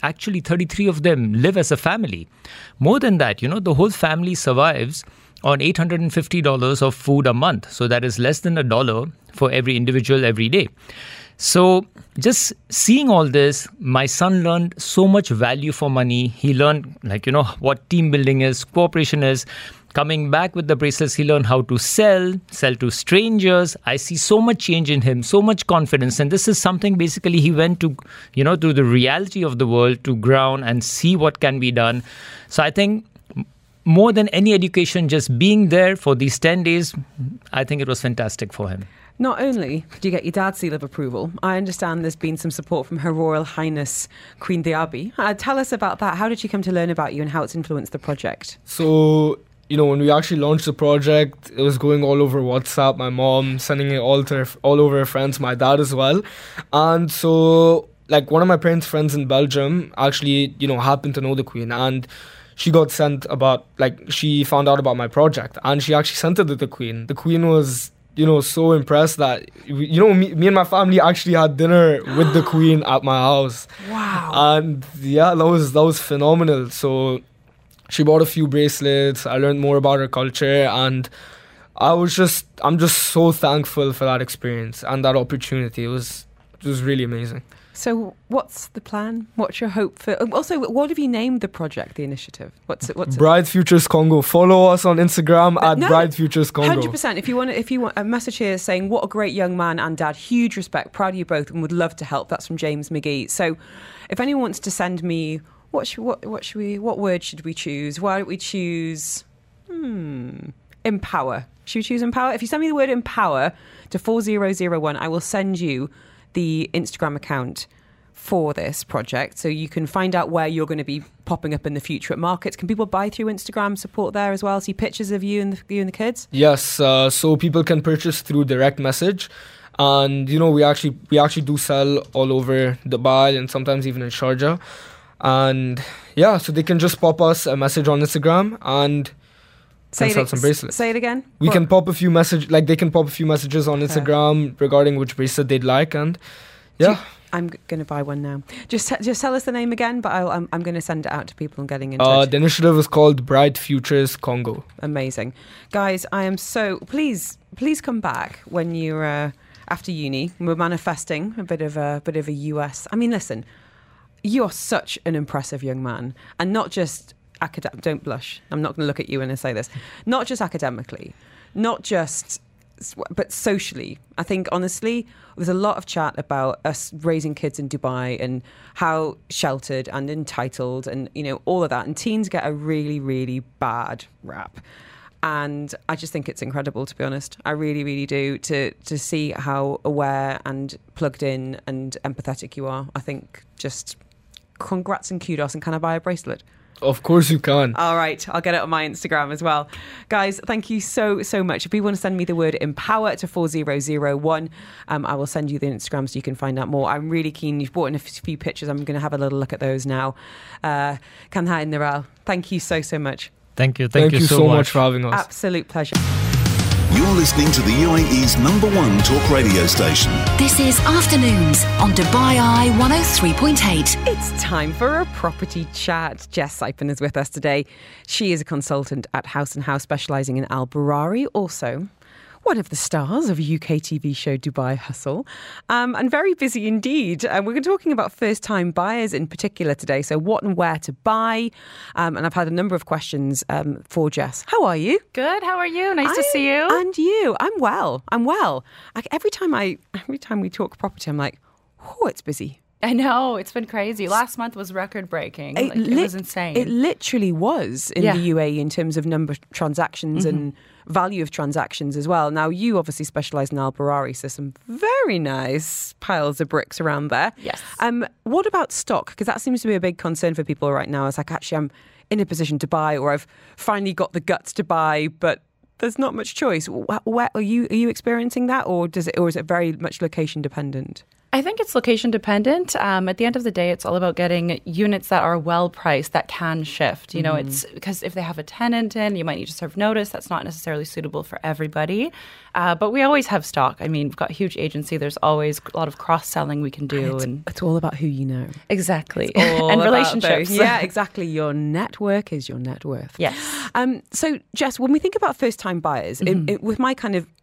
S9: 33 of them live as a family. More than that, the whole family survives on $850 of food a month. So that is less than $1 for every individual every day. So just seeing all this, my son learned so much value for money. He learned, what team building is, cooperation is. Coming back with the bracelets, he learned how to sell to strangers. I see so much change in him, so much confidence. And this is something basically he went to, to the reality of the world, to ground and see what can be done. So I think more than any education, just being there for these 10 days, I think it was fantastic for him.
S3: Not only did you get your dad's seal of approval, I understand there's been some support from Her Royal Highness Queen Diaby. Tell us about that. How did she come to learn about you and how it's influenced the project?
S8: So, when we actually launched the project, it was going all over WhatsApp. My mom sending it all over her friends, my dad as well. And so, one of my parents' friends in Belgium actually, happened to know the Queen. And she got sent she found out about my project. And she actually sent it to the Queen. The Queen was... so impressed that, me and my family actually had dinner with the Queen at my house.
S3: Wow.
S8: And that was phenomenal. So she bought a few bracelets. I learned more about her culture. And I'm just so thankful for that experience and that opportunity. It was really amazing.
S3: So what's the plan? What's your hope for? Also, what have you named the project, the initiative? What's it?
S8: Bride Futures Congo. Follow us on Instagram at Bride Futures Congo.
S3: 100%. If you want a message here saying what a great young man and dad, huge respect, proud of you both, and would love to help. That's from James McGee. So, if anyone wants to send me, what word should we choose? Why don't we choose empower? Should we choose empower? If you send me the word empower to 4001, I will send you the Instagram account for this project, so you can find out where you're going to be popping up in the future at markets. Can people buy through Instagram, support there as well, see pictures of you and the kids?
S8: Yes, so people can purchase through direct message, and we actually do sell all over Dubai and sometimes even in Sharjah, and so they can just pop us a message on Instagram and sell some bracelets.
S3: Say it again.
S8: We can pop a few messages, they can pop a few messages on Instagram regarding which bracelet they'd like, and
S3: I'm going to buy one now. Just tell us the name again, but I'm going to send it out to people and getting in touch.
S8: The initiative is called Bride Futures Congo.
S3: Amazing. Guys, I am so... Please come back when you're after uni. We're manifesting a bit of a US... I mean, listen, you're such an impressive young man. And not just... Don't blush. I'm not going to look at you when I say this. Not just academically, but socially. I think, honestly, there's a lot of chat about us raising kids in Dubai and how sheltered and entitled and, all of that. And teens get a really, really bad rap. And I just think it's incredible, to be honest. I really, really do, to see how aware and plugged in and empathetic you are. I think just congrats and kudos. And can I buy a bracelet?
S8: Of course you can.
S3: All right, I'll get it on my Instagram as well. Guys, thank you so much. If you want to send me the word empower to 4001, I will send you the Instagram so you can find out more. I'm really keen. You've brought in a few pictures. I'm going to have a little look at those now. Kanha and Niral, thank you so much.
S9: Thank you.
S8: Thank you so much for having us.
S3: Absolute pleasure.
S1: You're listening to the UAE's #1 talk radio station.
S2: This is Afternoons on Dubai Eye 103.8.
S3: It's time for a property chat. Jess Seipen is with us today. She is a consultant at House & House, specialising in Al Barari. Also, one of the stars of UK TV show Dubai Hustle, and very busy indeed. We're talking about first-time buyers in particular today, so what and where to buy. And I've had a number of questions for Jess. How are you?
S10: Good. How are you? Nice to see you.
S3: And you? I'm well. Every time we talk property, I'm like, oh, it's busy.
S10: I know, it's been crazy. Last month was record-breaking. It was insane.
S3: It literally was in the UAE in terms of number of transactions and value of transactions as well. Now, you obviously specialise in Al Barari, so some very nice piles of bricks around there.
S10: Yes.
S3: What about stock? Because that seems to be a big concern for people right now. It's like, actually, I'm in a position to buy, or I've finally got the guts to buy, but there's not much choice. Where are you experiencing that, or is it very much location dependent?
S10: I think it's location dependent. At the end of the day, it's all about getting units that are well priced, that can shift. It's because if they have a tenant in, you might need to serve notice. That's not necessarily suitable for everybody. But we always have stock. I mean, we've got a huge agency. There's always a lot of cross-selling we can do.
S3: And it's all about who you know.
S10: Exactly. And relationships.
S3: Yeah, exactly. Your network is your net worth.
S10: Yes.
S3: So, Jess, when we think about first-time buyers, with my kind of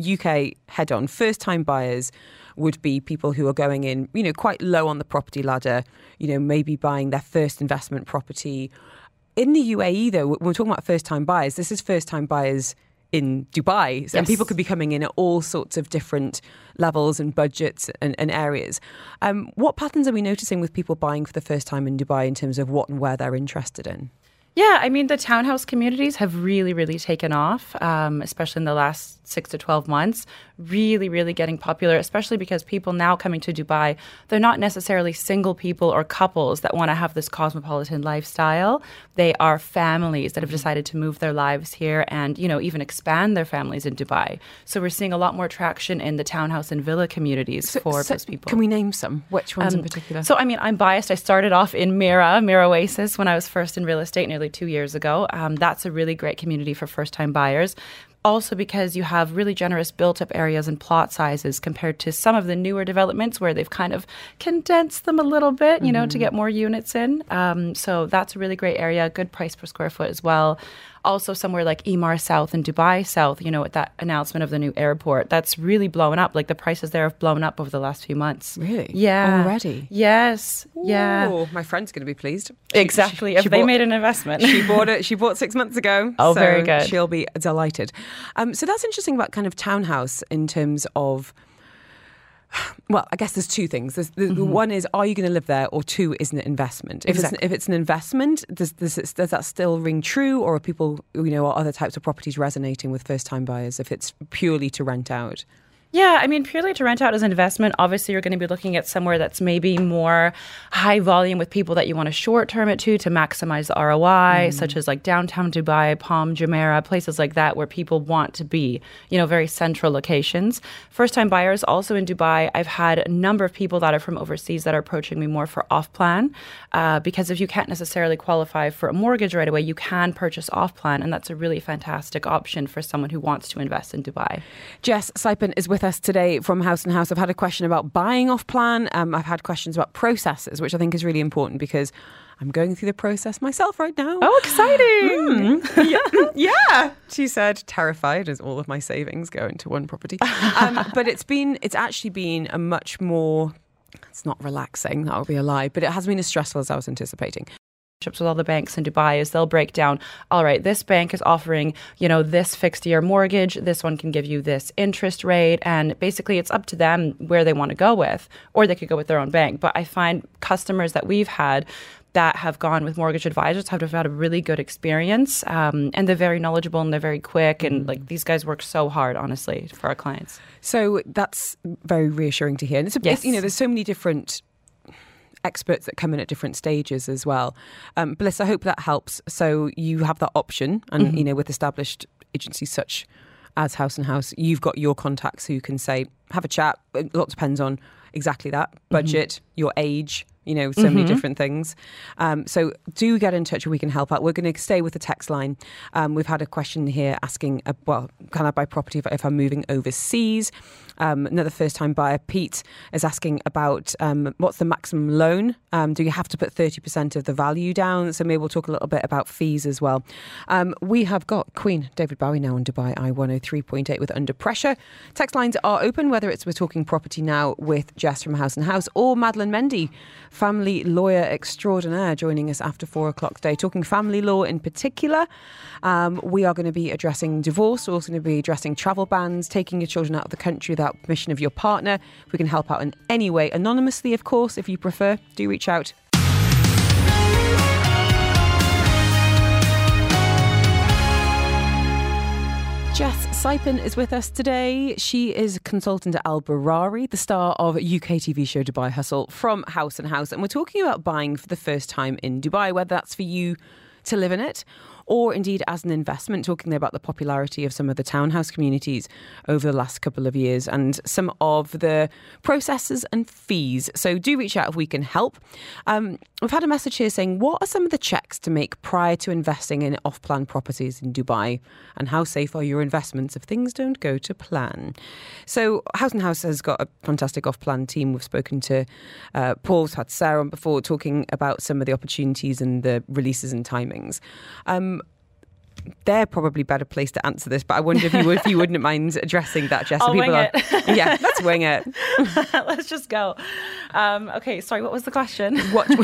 S3: UK head-on, first-time buyers would be people who are going in, quite low on the property ladder, maybe buying their first investment property. In the UAE, though, when we're talking about first-time buyers, this is first-time buyers in Dubai. Yes. And people could be coming in at all sorts of different levels and budgets and areas. What patterns are we noticing with people buying for the first time in Dubai in terms of what and where they're interested in?
S10: Yeah, I mean, the townhouse communities have really, really taken off, especially in the last 6 to 12 months. Really, really getting popular, especially because people now coming to Dubai, they're not necessarily single people or couples that want to have this cosmopolitan lifestyle. They are families that have decided to move their lives here and, even expand their families in Dubai. So we're seeing a lot more traction in the townhouse and villa communities for those people.
S3: Can we name some? Which ones in particular?
S10: So, I mean, I'm biased. I started off in Mira Oasis, when I was first in real estate nearly 2 years ago. That's a really great community for first-time buyers. also because you have really generous built-up areas and plot sizes compared to some of the newer developments where they've kind of condensed them a little bit, to get more units in. So that's a really great area, good price per square foot as well. Also somewhere like Emaar South and Dubai South, with that announcement of the new airport, that's really blown up. Like the prices there have blown up over the last few months.
S3: Really?
S10: Yeah.
S3: Already?
S10: Yes.
S3: Ooh,
S10: yeah.
S3: My friend's going to be pleased.
S10: Exactly. If they made an investment.
S3: She bought 6 months ago.
S10: Oh,
S3: so
S10: very good.
S3: She'll be delighted. So that's interesting about kind of townhouse in terms of, well, I guess there's two things. One is, are you going to live there? Or two, isn't it investment? If it's an investment, does that still ring true? Or are people, are other types of properties resonating with first-time buyers if it's purely to rent out?
S10: Yeah, I mean, purely to rent out as an investment, obviously you're going to be looking at somewhere that's maybe more high volume with people that you want to short term it to maximize the ROI, such as like downtown Dubai, Palm Jumeirah, places like that where people want to be, very central locations. First time buyers also in Dubai, I've had a number of people that are from overseas that are approaching me more for off plan, because if you can't necessarily qualify for a mortgage right away, you can purchase off plan, and that's a really fantastic option for someone who wants to invest in Dubai.
S3: Jess Saipan is with us today from House & House. I've had a question about buying off plan. I've had questions about processes, which I think is really important because I'm going through the process myself right now.
S10: Oh, exciting.
S3: Yeah, she said, terrified as all of my savings go into one property. But it's actually been a much more, it's not relaxing, that would be a lie, but it has been as stressful as I was anticipating.
S10: With all the banks in Dubai is they'll break down, all right, this bank is offering, this fixed year mortgage, this one can give you this interest rate, and basically it's up to them where they want to go with, or they could go with their own bank. But I find customers that we've had that have gone with mortgage advisors have had a really good experience, and they're very knowledgeable and they're very quick, and like these guys work so hard, honestly, for our clients.
S3: So that's very reassuring to hear. And there's so many different experts that come in at different stages as well. Bliss, I hope that helps. So you have that option, and with established agencies such as House & House, you've got your contacts who can say, have a chat. A lot depends on exactly that budget, your age, so many different things. So do get in touch and we can help out. We're going to stay with the text line. We've had a question here asking, can I buy property if I'm moving overseas? Another first-time buyer, Pete, is asking about what's the maximum loan? Do you have to put 30% of the value down? So maybe we'll talk a little bit about fees as well. We have got Queen David Bowie now on Dubai Eye 103.8 with Under Pressure. Text lines are open, whether it's we're talking property now with Jess from House & House or Madeline Mendy, family lawyer extraordinaire, joining us after 4 o'clock today, talking family law in particular. We are going to be addressing divorce. We're also going to be addressing travel bans, taking your children out of the country without permission of your partner. We can help out in any way, anonymously, of course, if you prefer. Do reach out. Jess Saipan is with us today. She is a consultant at Al Barari, the star of UK TV show Dubai Hustle from House & House. And we're talking about buying for the first time in Dubai, whether that's for you to live in it or indeed as an investment, talking there about the popularity of some of the townhouse communities over the last couple of years and some of the processes and fees. So do reach out if we can help. We've had a message here saying, what are some of the checks to make prior to investing in off-plan properties in Dubai, and how safe are your investments if things don't go to plan? So House & House has got a fantastic off-plan team. We've spoken to Paul's had Sarah on before, talking about some of the opportunities and the releases and timings. They're probably better placed to answer this, but I wonder if you wouldn't mind addressing that, Jess.
S10: I'll wing it.
S3: Yeah, let's wing it.
S10: Let's just go. Okay, sorry, what was the question?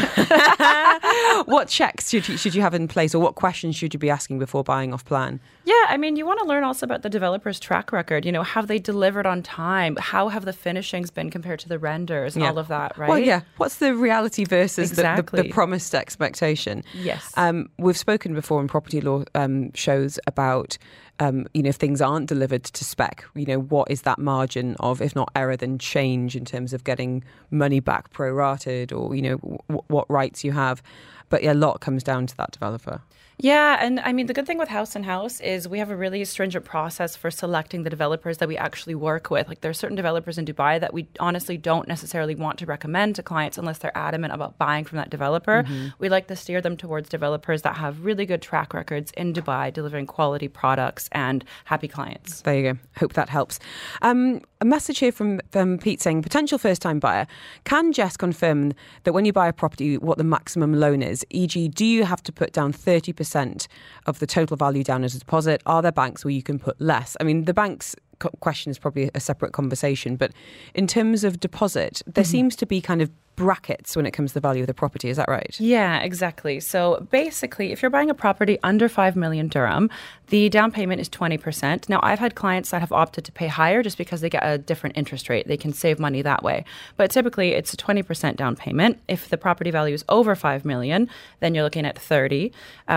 S3: What checks should you have in place, or what questions should you be asking before buying off plan?
S10: Yeah, I mean, you want to learn also about the developer's track record. Have they delivered on time? How have the finishings been compared to the renders and all of that, right?
S3: Well, yeah. What's the reality versus
S10: exactly.
S3: the promised expectation?
S10: Yes.
S3: We've spoken before in property law shows about, if things aren't delivered to spec, what is that margin of, if not error, then change in terms of getting money back prorated, or, what rights you have. But yeah, a lot comes down to that developer.
S10: Yeah, and I mean, the good thing with House & House is we have a really stringent process for selecting the developers that we actually work with. Like, there are certain developers in Dubai that we honestly don't necessarily want to recommend to clients unless they're adamant about buying from that developer. We like to steer them towards developers that have really good track records in Dubai, delivering quality products and happy clients.
S3: There you go. Hope that helps. A message here from Pete saying, potential first-time buyer, can Jess confirm that when you buy a property, what the maximum loan is? E.g., do you have to put down 30% of the total value down as a deposit? Are there banks where you can put less? I mean, the banks question is probably a separate conversation, but in terms of deposit, there seems to be kind of brackets when it comes to the value of the property. Is that right?
S10: Yeah, exactly. So basically, if you're buying a property under 5 million dirham, the down payment is 20%. Now, I've had clients that have opted to pay higher just because they get a different interest rate. They can save money that way. But typically, it's a 20% down payment. If the property value is over 5 million, then you're looking at 30.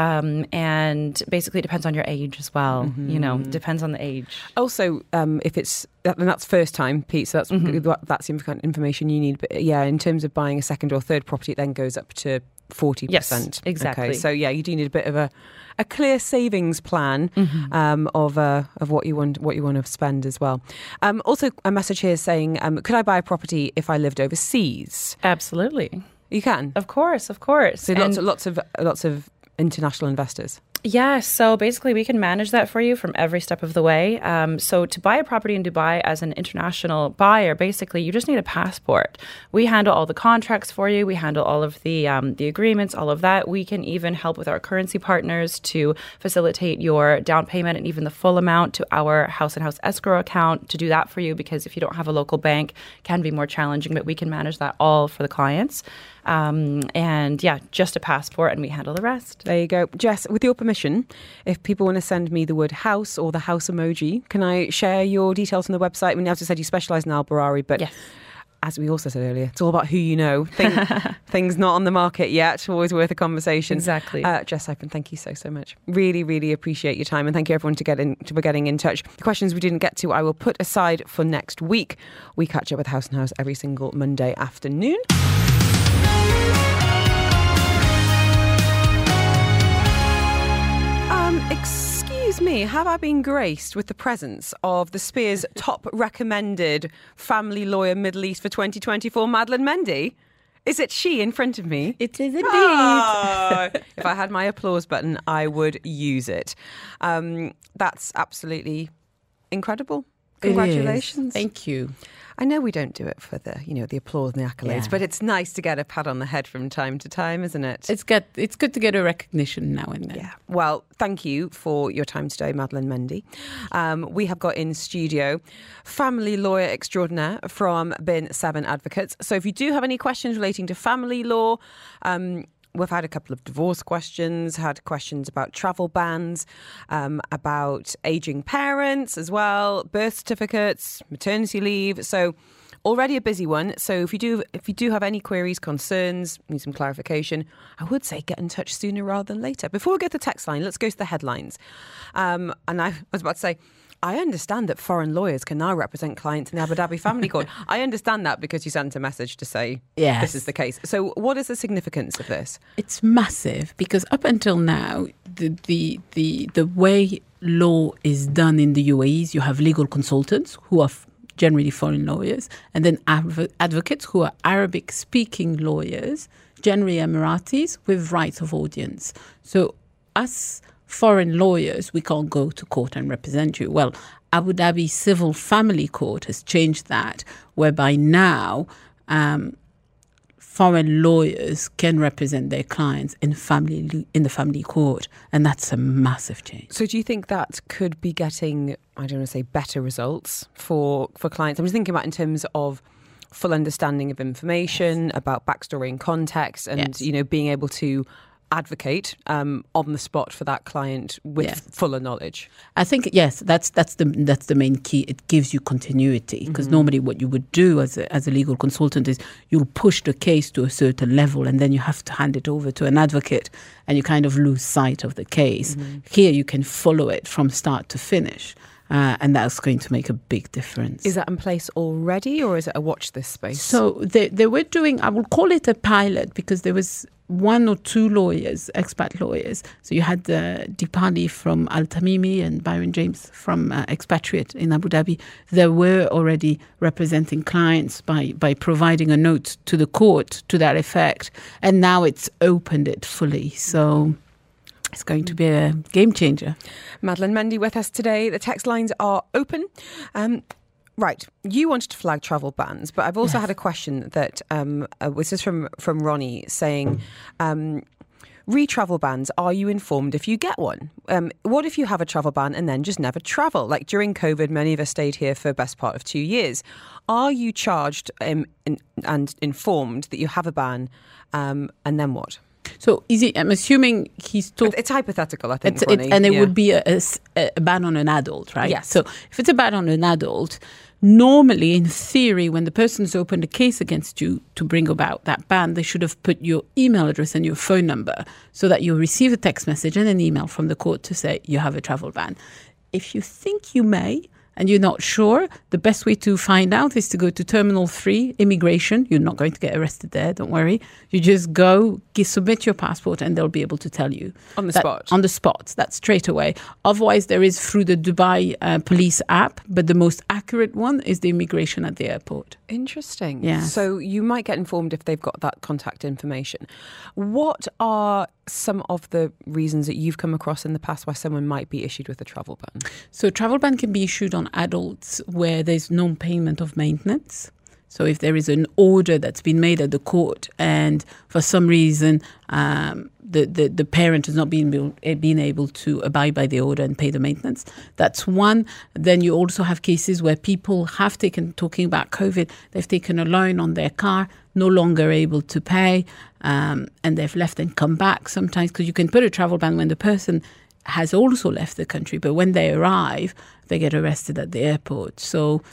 S10: And basically, it depends on your age as well. You know, depends on the age.
S3: Also, if it's and that's first time, Pete, so that's that's the kind of information you need. But yeah, in terms of buying a second or third property, it then goes up to 40%.
S10: Yes, exactly.
S3: Okay, so yeah, you do need a bit of a clear savings plan of what you want to spend as well. Also, a message here saying, could I buy a property if I lived overseas?
S10: Absolutely,
S3: you can.
S10: Of course. So
S3: lots of international investors.
S10: Yeah, so basically we can manage that for you from every step of the way. So to buy a property in Dubai as an international buyer, basically you just need a passport. We handle all the contracts for you. We handle all of the agreements, all of that. We can even help with our currency partners to facilitate your down payment and even the full amount to our House & House escrow account to do that for you, because if you don't have a local bank, it can be more challenging, but we can manage that all for the clients. And yeah, just a passport and we handle the rest.
S3: There you go. Jess, with your permission, if people want to send me the word house or the house emoji, can I share your details on the website? I mean, as I said, you specialise in Al Barari, but yes, as we also said earlier, it's all about who you know. Things not on the market yet, always worth a conversation.
S10: Exactly.
S3: Jess Eipen, thank you so much. Really, really appreciate your time, and thank you everyone for getting in touch. The questions we didn't get to, I will put aside for next week. We catch up with House & House every single Monday afternoon. Excuse me, have I been graced with the presence of the Spears top recommended family lawyer Middle East for 2024, Madeleine Mendy? Is it she in front of me?
S11: It is indeed.
S3: Oh, if I had my applause button, I would use it. That's absolutely incredible. Congratulations.
S11: Thank you.
S3: I know we don't do it for the applause and the accolades, but it's nice to get a pat on the head from time to time, isn't it?
S11: It's good to get a recognition now and then.
S3: Yeah. Well, thank you for your time today, Madeleine Mendy. We have got in studio family lawyer extraordinaire from Bin 7 Advocates. So if you do have any questions relating to family law, we've had a couple of divorce questions, had questions about travel bans, about ageing parents as well, birth certificates, maternity leave. So already a busy one. So if you do have any queries, concerns, need some clarification, I would say get in touch sooner rather than later. Before we go to the text line, let's go to the headlines. And I was about to say, I understand that foreign lawyers can now represent clients in the Abu Dhabi Family Court. I understand that because you sent a message to say this is the case. So what is the significance of this?
S11: It's massive because up until now, the way law is done in the UAE is you have legal consultants who are generally foreign lawyers, and then advocates who are Arabic-speaking lawyers, generally Emiratis, with rights of audience. So us foreign lawyers, we can't go to court and represent you. Well, Abu Dhabi Civil Family Court has changed that, whereby now foreign lawyers can represent their clients in the family court, and that's a massive change.
S3: So do you think that could be getting, I don't want to say better results for clients? I'm just thinking about in terms of full understanding of information, about backstory and context, and being able to advocate on the spot for that client with fuller knowledge.
S11: I think that's the main key. It gives you continuity, because normally what you would do as a legal consultant is you'll push the case to a certain level and then you have to hand it over to an advocate and you kind of lose sight of the case. Here you can follow it from start to finish. And that's going to make a big difference.
S3: Is that in place already, or is it a watch this space?
S11: So they were doing, I will call it a pilot, because there was one or two lawyers, expat lawyers. So you had Deepali from Al Tamimi and Byron James from Expatriate in Abu Dhabi. They were already representing clients by providing a note to the court to that effect. And now it's opened it fully. So it's going to be a game changer.
S3: Madeleine Mendy with us today. The text lines are open. Right, you wanted to flag travel bans, but I've also had a question that this is from Ronnie saying, re-travel bans, are you informed if you get one? What if you have a travel ban and then just never travel? Like during COVID, many of us stayed here for the best part of 2 years. Are you charged and informed that you have a ban, and then what?
S11: So I'm assuming he's talking...
S3: It's hypothetical, I think,
S11: and it would be a ban on an adult, right?
S3: Yes.
S11: So if it's a ban on an adult, normally, in theory, when the person's opened a case against you to bring about that ban, they should have put your email address and your phone number so that you receive a text message and an email from the court to say you have a travel ban. If you think you may, and you're not sure, the best way to find out is to go to Terminal 3, Immigration. You're not going to get arrested there, don't worry. You just go, submit your passport, and they'll be able to tell you.
S3: On the spot?
S11: On the spot, that's straight away. Otherwise, there is through the Dubai police app, but the most accurate one is the immigration at the airport.
S3: Interesting.
S11: Yeah.
S3: So you might get informed if they've got that contact information. What are some of the reasons that you've come across in the past why someone might be issued with a travel ban?
S11: So travel ban can be issued on adults where there's non-payment of maintenance. So if there is an order that's been made at the court and for some reason the parent has not been able to abide by the order and pay the maintenance, that's one. Then you also have cases where people have taken, talking about COVID, they've taken a loan on their car, no longer able to pay, and they've left and come back sometimes, because you can put a travel ban when the person has also left the country, but when they arrive, they get arrested at the airport. So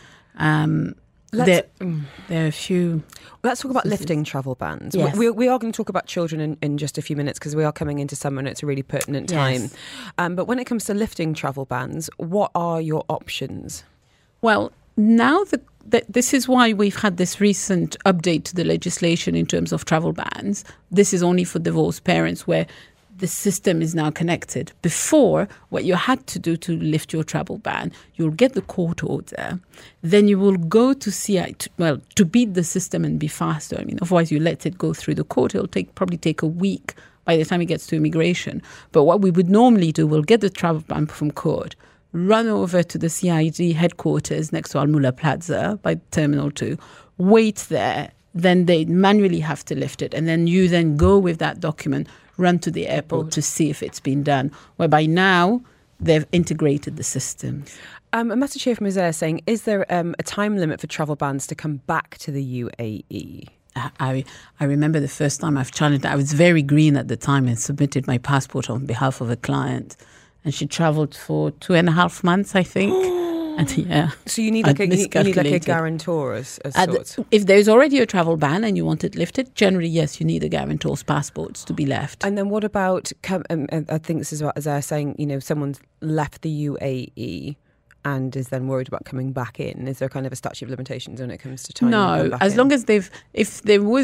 S11: there are a few...
S3: Let's talk about lifting travel bans.
S11: Yes.
S3: We are going to talk about children in just a few minutes, because we are coming into summer and it's a really pertinent time.
S11: Yes.
S3: But when it comes to lifting travel bans, what are your options?
S11: Well, now this is why we've had this recent update to the legislation in terms of travel bans. This is only for divorced parents, where the system is now connected. Before, what you had to do to lift your travel ban, you'll get the court order, then you will go to CI, to beat the system and be faster. I mean, otherwise you let it go through the court, it'll probably take a week by the time it gets to immigration. But what we would normally do, we'll get the travel ban from court, run over to the CID headquarters next to Al Mula Plaza by Terminal 2, wait there, then they manually have to lift it, and then you then go with that document, run to the airport to see if it's been done, whereby now they've integrated the systems.
S3: A message here from Isaiah saying, is there a time limit for travel bans to come back to the UAE?
S11: I remember the first time I've challenged, I was very green at the time and submitted my passport on behalf of a client. And she travelled for 2.5 months, I think. And yeah.
S3: So you need like a guarantor as sorts?
S11: If there's already a travel ban and you want it lifted, generally, yes, you need a guarantor's passports to be left.
S3: And then what about, I think this is what Isaiah saying, someone's left the UAE and is then worried about coming back in. Is there kind of a statute of limitations when it comes to time?
S11: No, as long as if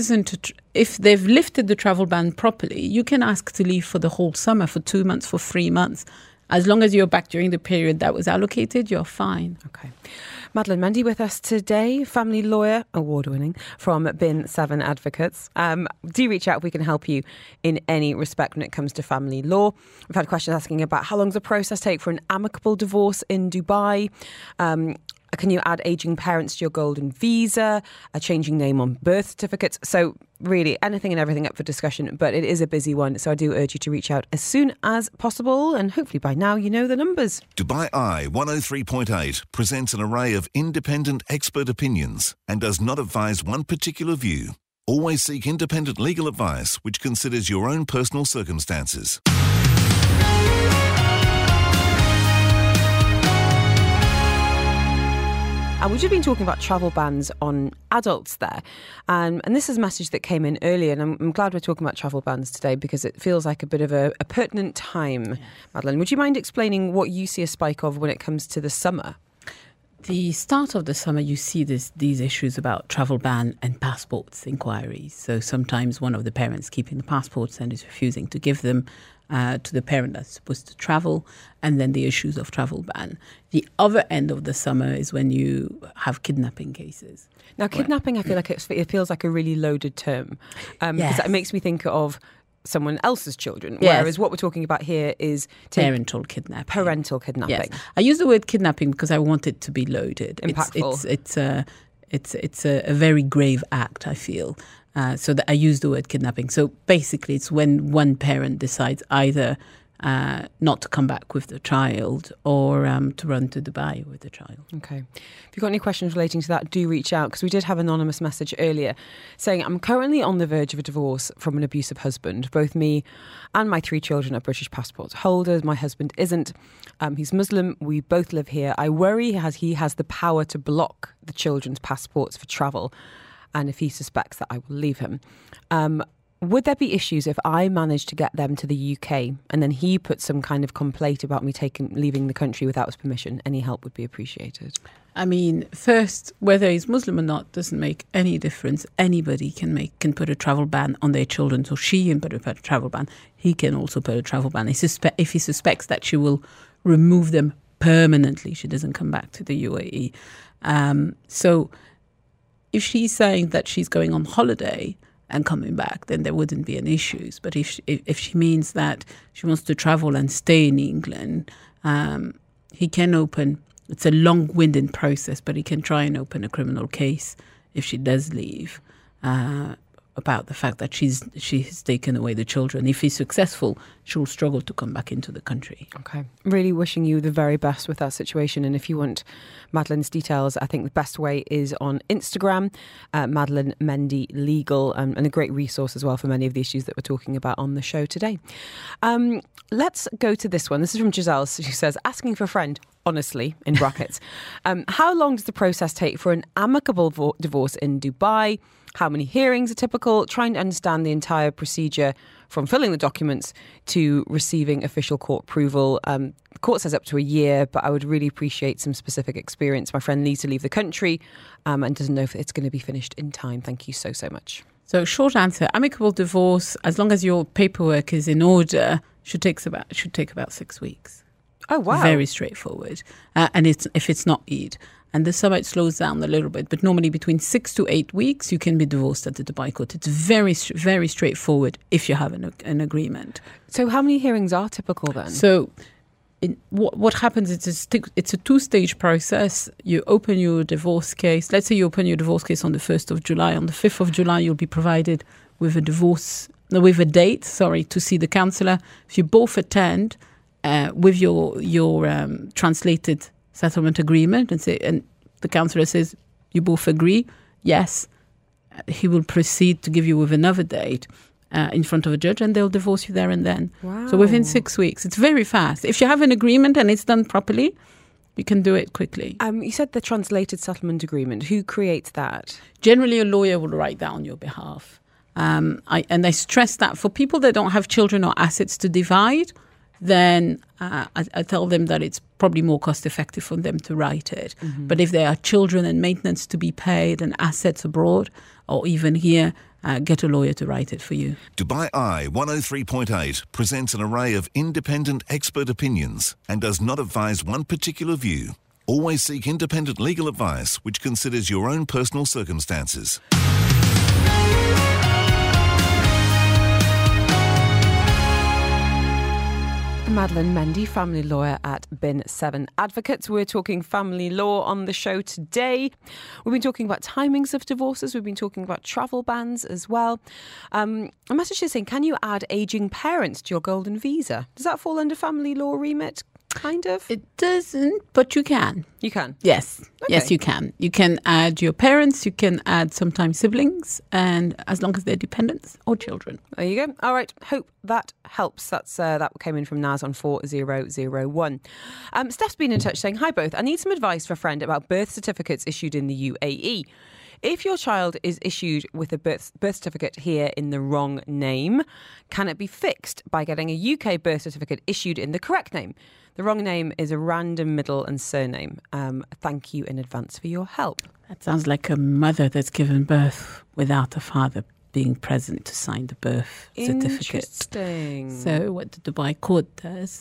S11: they've lifted the travel ban properly, you can ask to leave for the whole summer, for 2 months, for 3 months. As long as you're back during the period that was allocated, you're fine.
S3: Okay. Madeleine Mendy with us today, family lawyer, award-winning, from Bin 7 Advocates. Do reach out if we can help you in any respect when it comes to family law. We've had questions asking about how long does the process take for an amicable divorce in Dubai? Can you add ageing parents to your golden visa? A changing name on birth certificates? So really anything and everything up for discussion, but it is a busy one. So I do urge you to reach out as soon as possible. And hopefully by now you know the numbers.
S1: Dubai Eye 103.8 presents an array of independent expert opinions and does not advise one particular view. Always seek independent legal advice which considers your own personal circumstances.
S3: And we've just been talking about travel bans on adults there. And this is a message that came in earlier, and I'm glad we're talking about travel bans today because it feels like a bit of a pertinent time. Yes. Madeleine, would you mind explaining what you see a spike of when it comes to the summer?
S11: The start of the summer, you see these issues about travel ban and passports inquiries. So sometimes one of the parents keeping the passports and is refusing to give them to the parent that's supposed to travel, and then the issues of travel ban. The other end of the summer is when you have kidnapping cases.
S3: Now, kidnapping, I feel like it feels like a really loaded term because it makes me think of someone else's children, whereas what we're talking about here is
S11: parental kidnapping.
S3: Yes.
S11: I use the word kidnapping because I want it to be loaded.
S3: Impactful.
S11: It's a very grave act, I feel. So that I use the word kidnapping. So basically, it's when one parent decides either not to come back with the child or to run to Dubai with the child.
S3: Okay. If you've got any questions relating to that, do reach out, because we did have an anonymous message earlier saying, I'm currently on the verge of a divorce from an abusive husband. Both me and my 3 children are British passport holders. My husband isn't. He's Muslim. We both live here. I worry he has the power to block the children's passports for travel. And if he suspects that I will leave him. Would there be issues if I managed to get them to the UK and then he put some kind of complaint about me leaving the country without his permission? Any help would be appreciated.
S11: I mean, first, whether he's Muslim or not doesn't make any difference. Anybody can put a travel ban on their children. So she can put a travel ban. He can also put a travel ban. If he suspects that she will remove them permanently, she doesn't come back to the UAE. So if she's saying that she's going on holiday and coming back, then there wouldn't be any issues. But if she means that she wants to travel and stay in England, he can open, it's a long-winded process, but he can try and open a criminal case if she does leave about the fact that she has taken away the children. If he's successful, she'll struggle to come back into the country.
S3: Okay. Really wishing you the very best with that situation. And if you want Madeleine's details, I think the best way is on Instagram, Madeleine Mendy Legal, and a great resource as well for many of the issues that we're talking about on the show today. Let's go to this one. This is from Giselle. She says, asking for a friend, honestly, in brackets. How long does the process take for an amicable divorce in Dubai? How many hearings are typical? Trying to understand the entire procedure from filling the documents to receiving official court approval. The court says up to a year, but I would really appreciate some specific experience. My friend needs to leave the country and doesn't know if it's going to be finished in time. Thank you so much.
S11: So short answer, amicable divorce, as long as your paperwork is in order, should take about 6 weeks.
S3: Oh, wow.
S11: Very straightforward. And if it's not Eid. And the summer it slows down a little bit, but normally between 6 to 8 weeks, you can be divorced at the Dubai court. It's very, very straightforward if you have an agreement.
S3: So how many hearings are typical then?
S11: So what happens is it's a 2-stage process. You open your divorce case. Let's say you open your divorce case on the 1st of July. On the 5th of July, you'll be provided with a date, to see the counsellor. If you both attend with your translated settlement agreement and the counsellor says you both agree, yes, he will proceed to give you with another date in front of a judge, and they'll divorce you there and then.
S3: Wow.
S11: So within 6 weeks, it's very fast. If you have an agreement and it's done properly, you can do it quickly.
S3: You said the translated settlement agreement. Who creates that?
S11: Generally, a lawyer will write that on your behalf. I stress that for people that don't have children or assets to divide, then I tell them that it's probably more cost effective for them to write it. Mm-hmm. But if there are children and maintenance to be paid and assets abroad or even here, get a lawyer to write it for you.
S1: Dubai Eye 103.8 presents an array of independent expert opinions and does not advise one particular view. Always seek independent legal advice which considers your own personal circumstances.
S3: Madeleine Mendy, family lawyer at Bin 7 Advocates. We're talking family law on the show today. We've been talking about timings of divorces. We've been talking about travel bans as well. A message is saying, can you add ageing parents to your golden visa? Does that fall under family law remit? kind of?
S11: It doesn't, but you can.
S3: You can?
S11: Yes.
S3: Okay.
S11: Yes, you can. You can add your parents, you can add sometimes siblings, and as long as they're dependents or children.
S3: There you go. All right. Hope that helps. That came in from Naz on 4001. Steph's been in touch saying, hi both. I need some advice for a friend about birth certificates issued in the UAE. If your child is issued with a birth certificate here in the wrong name, can it be fixed by getting a UK birth certificate issued in the correct name? The wrong name is a random middle and surname. Thank you in advance for your help.
S11: That sounds like a mother that's given birth without a father being present to sign the birth certificate.
S3: Interesting.
S11: So what the Dubai court does,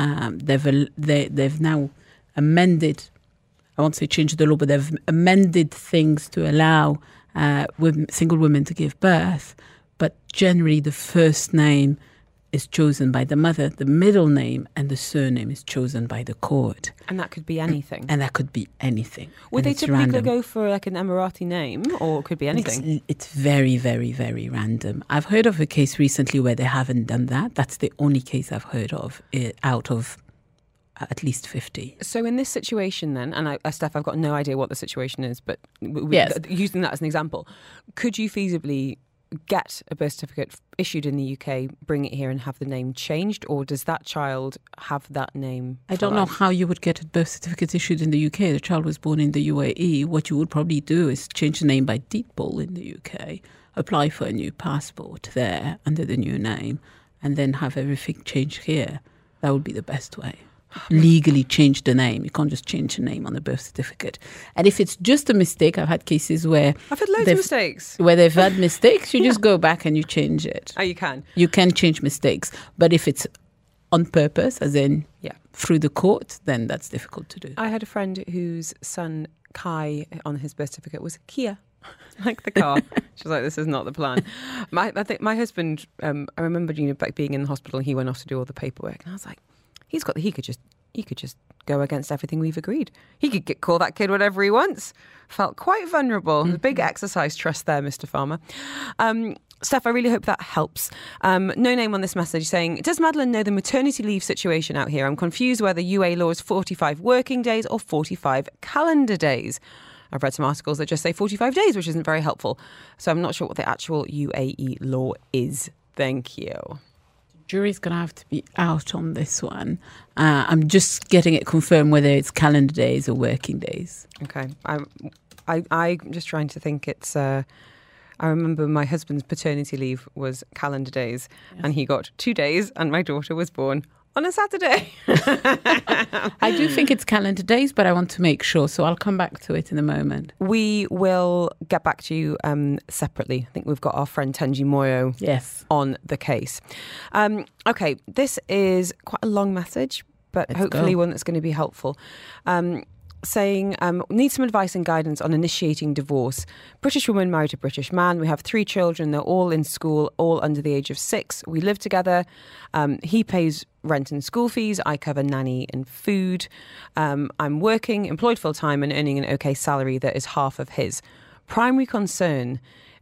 S11: they've now amended, I won't say change the law, but they've amended things to allow single women to give birth. But generally, the first name is chosen by the mother, the middle name and the surname is chosen by the court.
S3: And that could be anything.
S11: And that could be anything.
S3: Would they typically go for like an Emirati name, or it could be anything?
S11: It's very, very, very random. I've heard of a case recently where they haven't done that. That's the only case I've heard of out of at least 50.
S3: So in this situation then, and Steph, I've got no idea what the situation is, but
S11: yes.
S3: Using that as an example, could you feasibly get a birth certificate issued in the UK, bring it here and have the name changed, or does that child have that name?
S11: I don't know how you would get a birth certificate issued in the UK. The child was born in the UAE. What you would probably do is change the name by deed poll in the UK, apply for a new passport there under the new name, and then have everything changed here. That would be the best way. Legally change the name. You can't just change the name on the birth certificate. And if it's just a mistake, I've had cases where
S3: I've had loads of mistakes.
S11: Where they've had mistakes, you just go back and you change it.
S3: Oh, you can.
S11: You can change mistakes. But if it's on purpose, as in through the court, then that's difficult to do.
S3: I had a friend whose son Kai on his birth certificate was Kia. Like the car. She was like, this is not the plan. I think my husband, I remember being in the hospital and he went off to do all the paperwork. And I was like, he could just go against everything we've agreed. He could call that kid whatever he wants. Felt quite vulnerable. Mm-hmm. Big exercise trust there, Mr. Farmer. Steph, I really hope that helps. No name on this message saying, does Madeline know the maternity leave situation out here? I'm confused whether UAE law is 45 working days or 45 calendar days. I've read some articles that just say 45 days, which isn't very helpful. So I'm not sure what the actual UAE law is. Thank you.
S11: Jury's going to have to be out on this one. I'm just getting it confirmed whether it's calendar days or working days.
S3: Okay. I'm just trying to think it's... I remember my husband's paternity leave was calendar days and he got 2 days and my daughter was born on a Saturday.
S11: I do think it's calendar days, but I want to make sure. So I'll come back to it in a moment.
S3: We will get back to you separately. I think we've got our friend Tenji Moyo on the case. Okay, this is quite a long message, but hopefully one that's going to be helpful. Saying, need some advice and guidance on initiating divorce. British woman married to British man. We have 3 children. They're all in school, all under the age of 6. We live together. He pays rent and school fees. I cover nanny and food. I'm working, employed full time and earning an okay salary that is half of his. Primary concern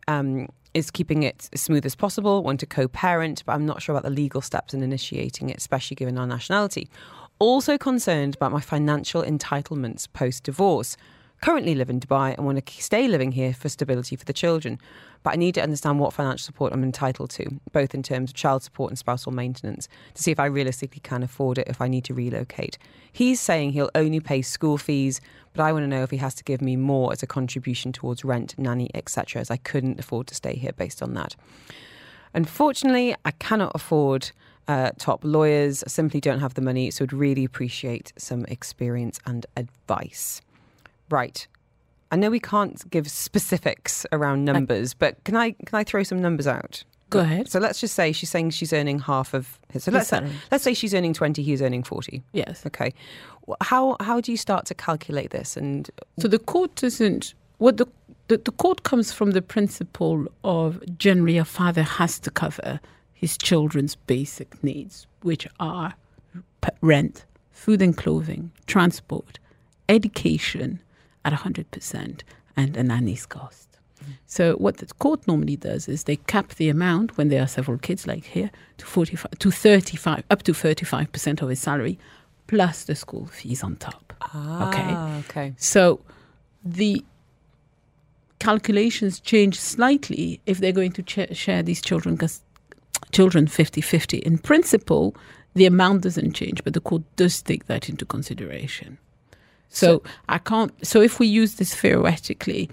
S3: is keeping it as smooth as possible. Want to co-parent, but I'm not sure about the legal steps in initiating it, especially given our nationality. Also concerned about my financial entitlements post-divorce. Currently live in Dubai and want to stay living here for stability for the children. But I need to understand what financial support I'm entitled to, both in terms of child support and spousal maintenance, to see if I realistically can afford it if I need to relocate. He's saying he'll only pay school fees, but I want to know if he has to give me more as a contribution towards rent, nanny, etc., as I couldn't afford to stay here based on that. Unfortunately, I cannot afford top lawyers. I simply don't have the money, so would really appreciate some experience and advice. Right. I know we can't give specifics around numbers, but can I throw some numbers out?
S11: Go ahead.
S3: So let's just say she's saying she's earning half of his. So let's say she's earning 20, he's earning 40.
S11: Yes.
S3: Okay. How do you start to calculate this? And
S11: so the court doesn't. What the court comes from the principle of generally a father has to cover his children's basic needs, which are rent, food and clothing, transport, education at 100%, and a nanny's cost. So what the court normally does is they cap the amount when there are several kids, like here, to 35, up to 35% of his salary, plus the school fees on top.
S3: Okay.
S11: So the calculations change slightly if they're going to share these children, because children 50-50. In principle, the amount doesn't change, but the court does take that into consideration. So if we use this theoretically,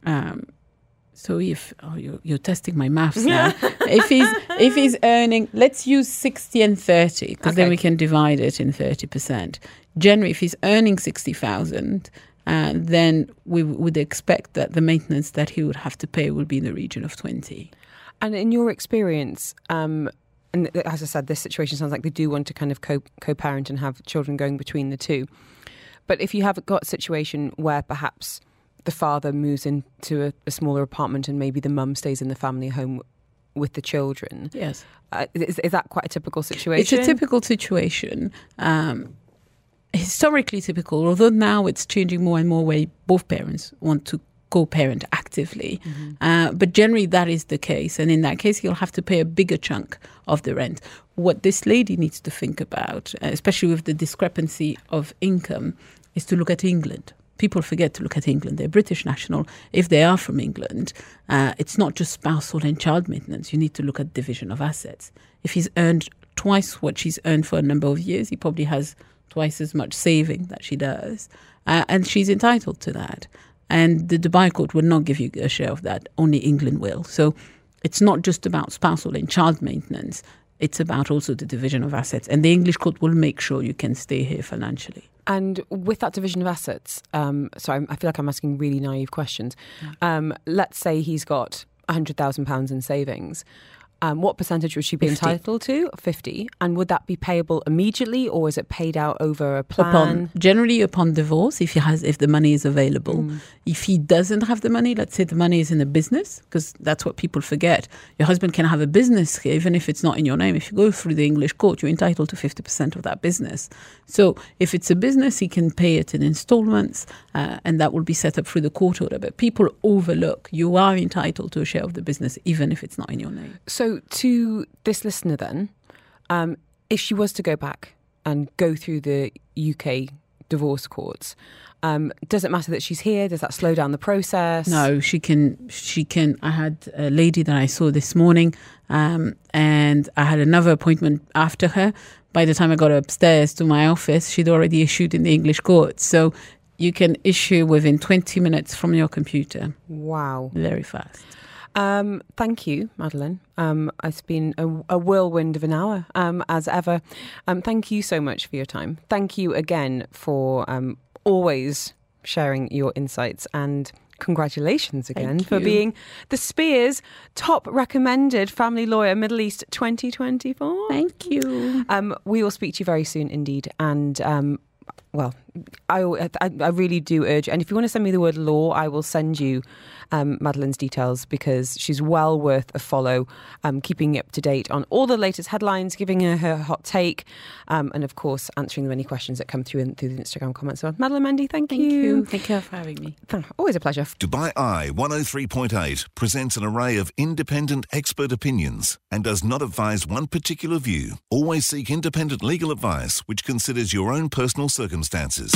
S11: you're testing my maths now. if he's earning, let's use 60 and 30, because then we can divide it in 30%. Generally, if he's earning 60,000, then we would expect that the maintenance that he would have to pay will be in the region of 20.
S3: And in your experience, and as I said, this situation sounds like they do want to kind of co-parent and have children going between the two. But if you have got a situation where perhaps the father moves into a smaller apartment and maybe the mum stays in the family home with the children.
S11: Yes.
S3: Is that quite a typical situation?
S11: It's a typical situation. Historically typical, although now it's changing more and more where both parents want to co-parent actively. But generally that is the case. And in that case, you'll have to pay a bigger chunk of the rent. What this lady needs to think about, especially with the discrepancy of income, is to look at England. People forget to look at England. They're British national. If they are from England, it's not just spousal and child maintenance. You need to look at division of assets. If he's earned twice what she's earned for a number of years, he probably has twice as much saving that she does. And she's entitled to that. And the Dubai court will not give you a share of that. Only England will. So it's not just about spousal and child maintenance. It's about also the division of assets. And the English court will make sure you can stay here financially.
S3: And with that division of assets, so I feel like I'm asking really naive questions. Let's say he's got £100,000 in savings. What percentage would she be
S11: 50.
S3: entitled to? 50. And would that be payable immediately, or is it paid out over a plan?
S11: Generally upon divorce, if the money is available. If he doesn't have the money, let's say the money is in a business, because that's what people forget. Your husband can have a business here, even if it's not in your name. If you go through the English court, you're entitled to 50% of that business. So if it's a business, he can pay it in installments, and that will be set up through the court order. But people overlook you are entitled to a share of the business, even if it's not in your name.
S3: So to this listener then, if she was to go back and go through the UK divorce courts, does it matter that she's here? Does that slow down the process?
S11: No, she can. I had a lady that I saw this morning, and I had another appointment after her. By the time I got upstairs to my office, she'd already issued in the English court. So you can issue within 20 minutes from your computer.
S3: Wow.
S11: Very fast.
S3: Thank you, Madeleine. It's been a whirlwind of an hour, as ever. Thank you so much for your time. Thank you again for always sharing your insights, and congratulations again for being the Spears Top Recommended Family Lawyer Middle East 2024.
S11: Thank you.
S3: We will speak to you very soon indeed. And well, I really do urge, and if you want to send me the word law, I will send you Madeleine's details, because she's well worth a follow, keeping up to date on all the latest headlines, giving her hot take, and of course answering the many questions that come through the Instagram comments. So Madeleine Mendy, thank you.
S11: Thank you for having me.
S3: Always a pleasure.
S1: Dubai Eye 103.8 presents an array of independent expert opinions and does not advise one particular view. Always seek independent legal advice which considers your own personal circumstances.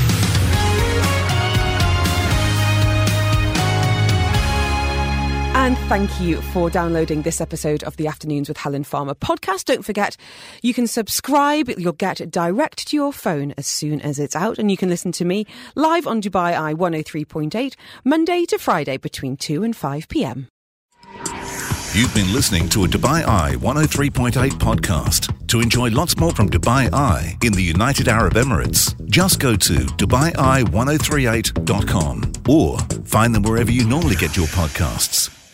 S3: And thank you for downloading this episode of the Afternoons with Helen Farmer podcast. Don't forget, you can subscribe. You'll get direct to your phone as soon as it's out. And you can listen to me live on Dubai Eye 103.8, Monday to Friday between 2 and 5 p.m.
S1: You've been listening to a Dubai Eye 103.8 podcast. To enjoy lots more from Dubai Eye in the United Arab Emirates, just go to DubaiEye1038.com or find them wherever you normally get your podcasts.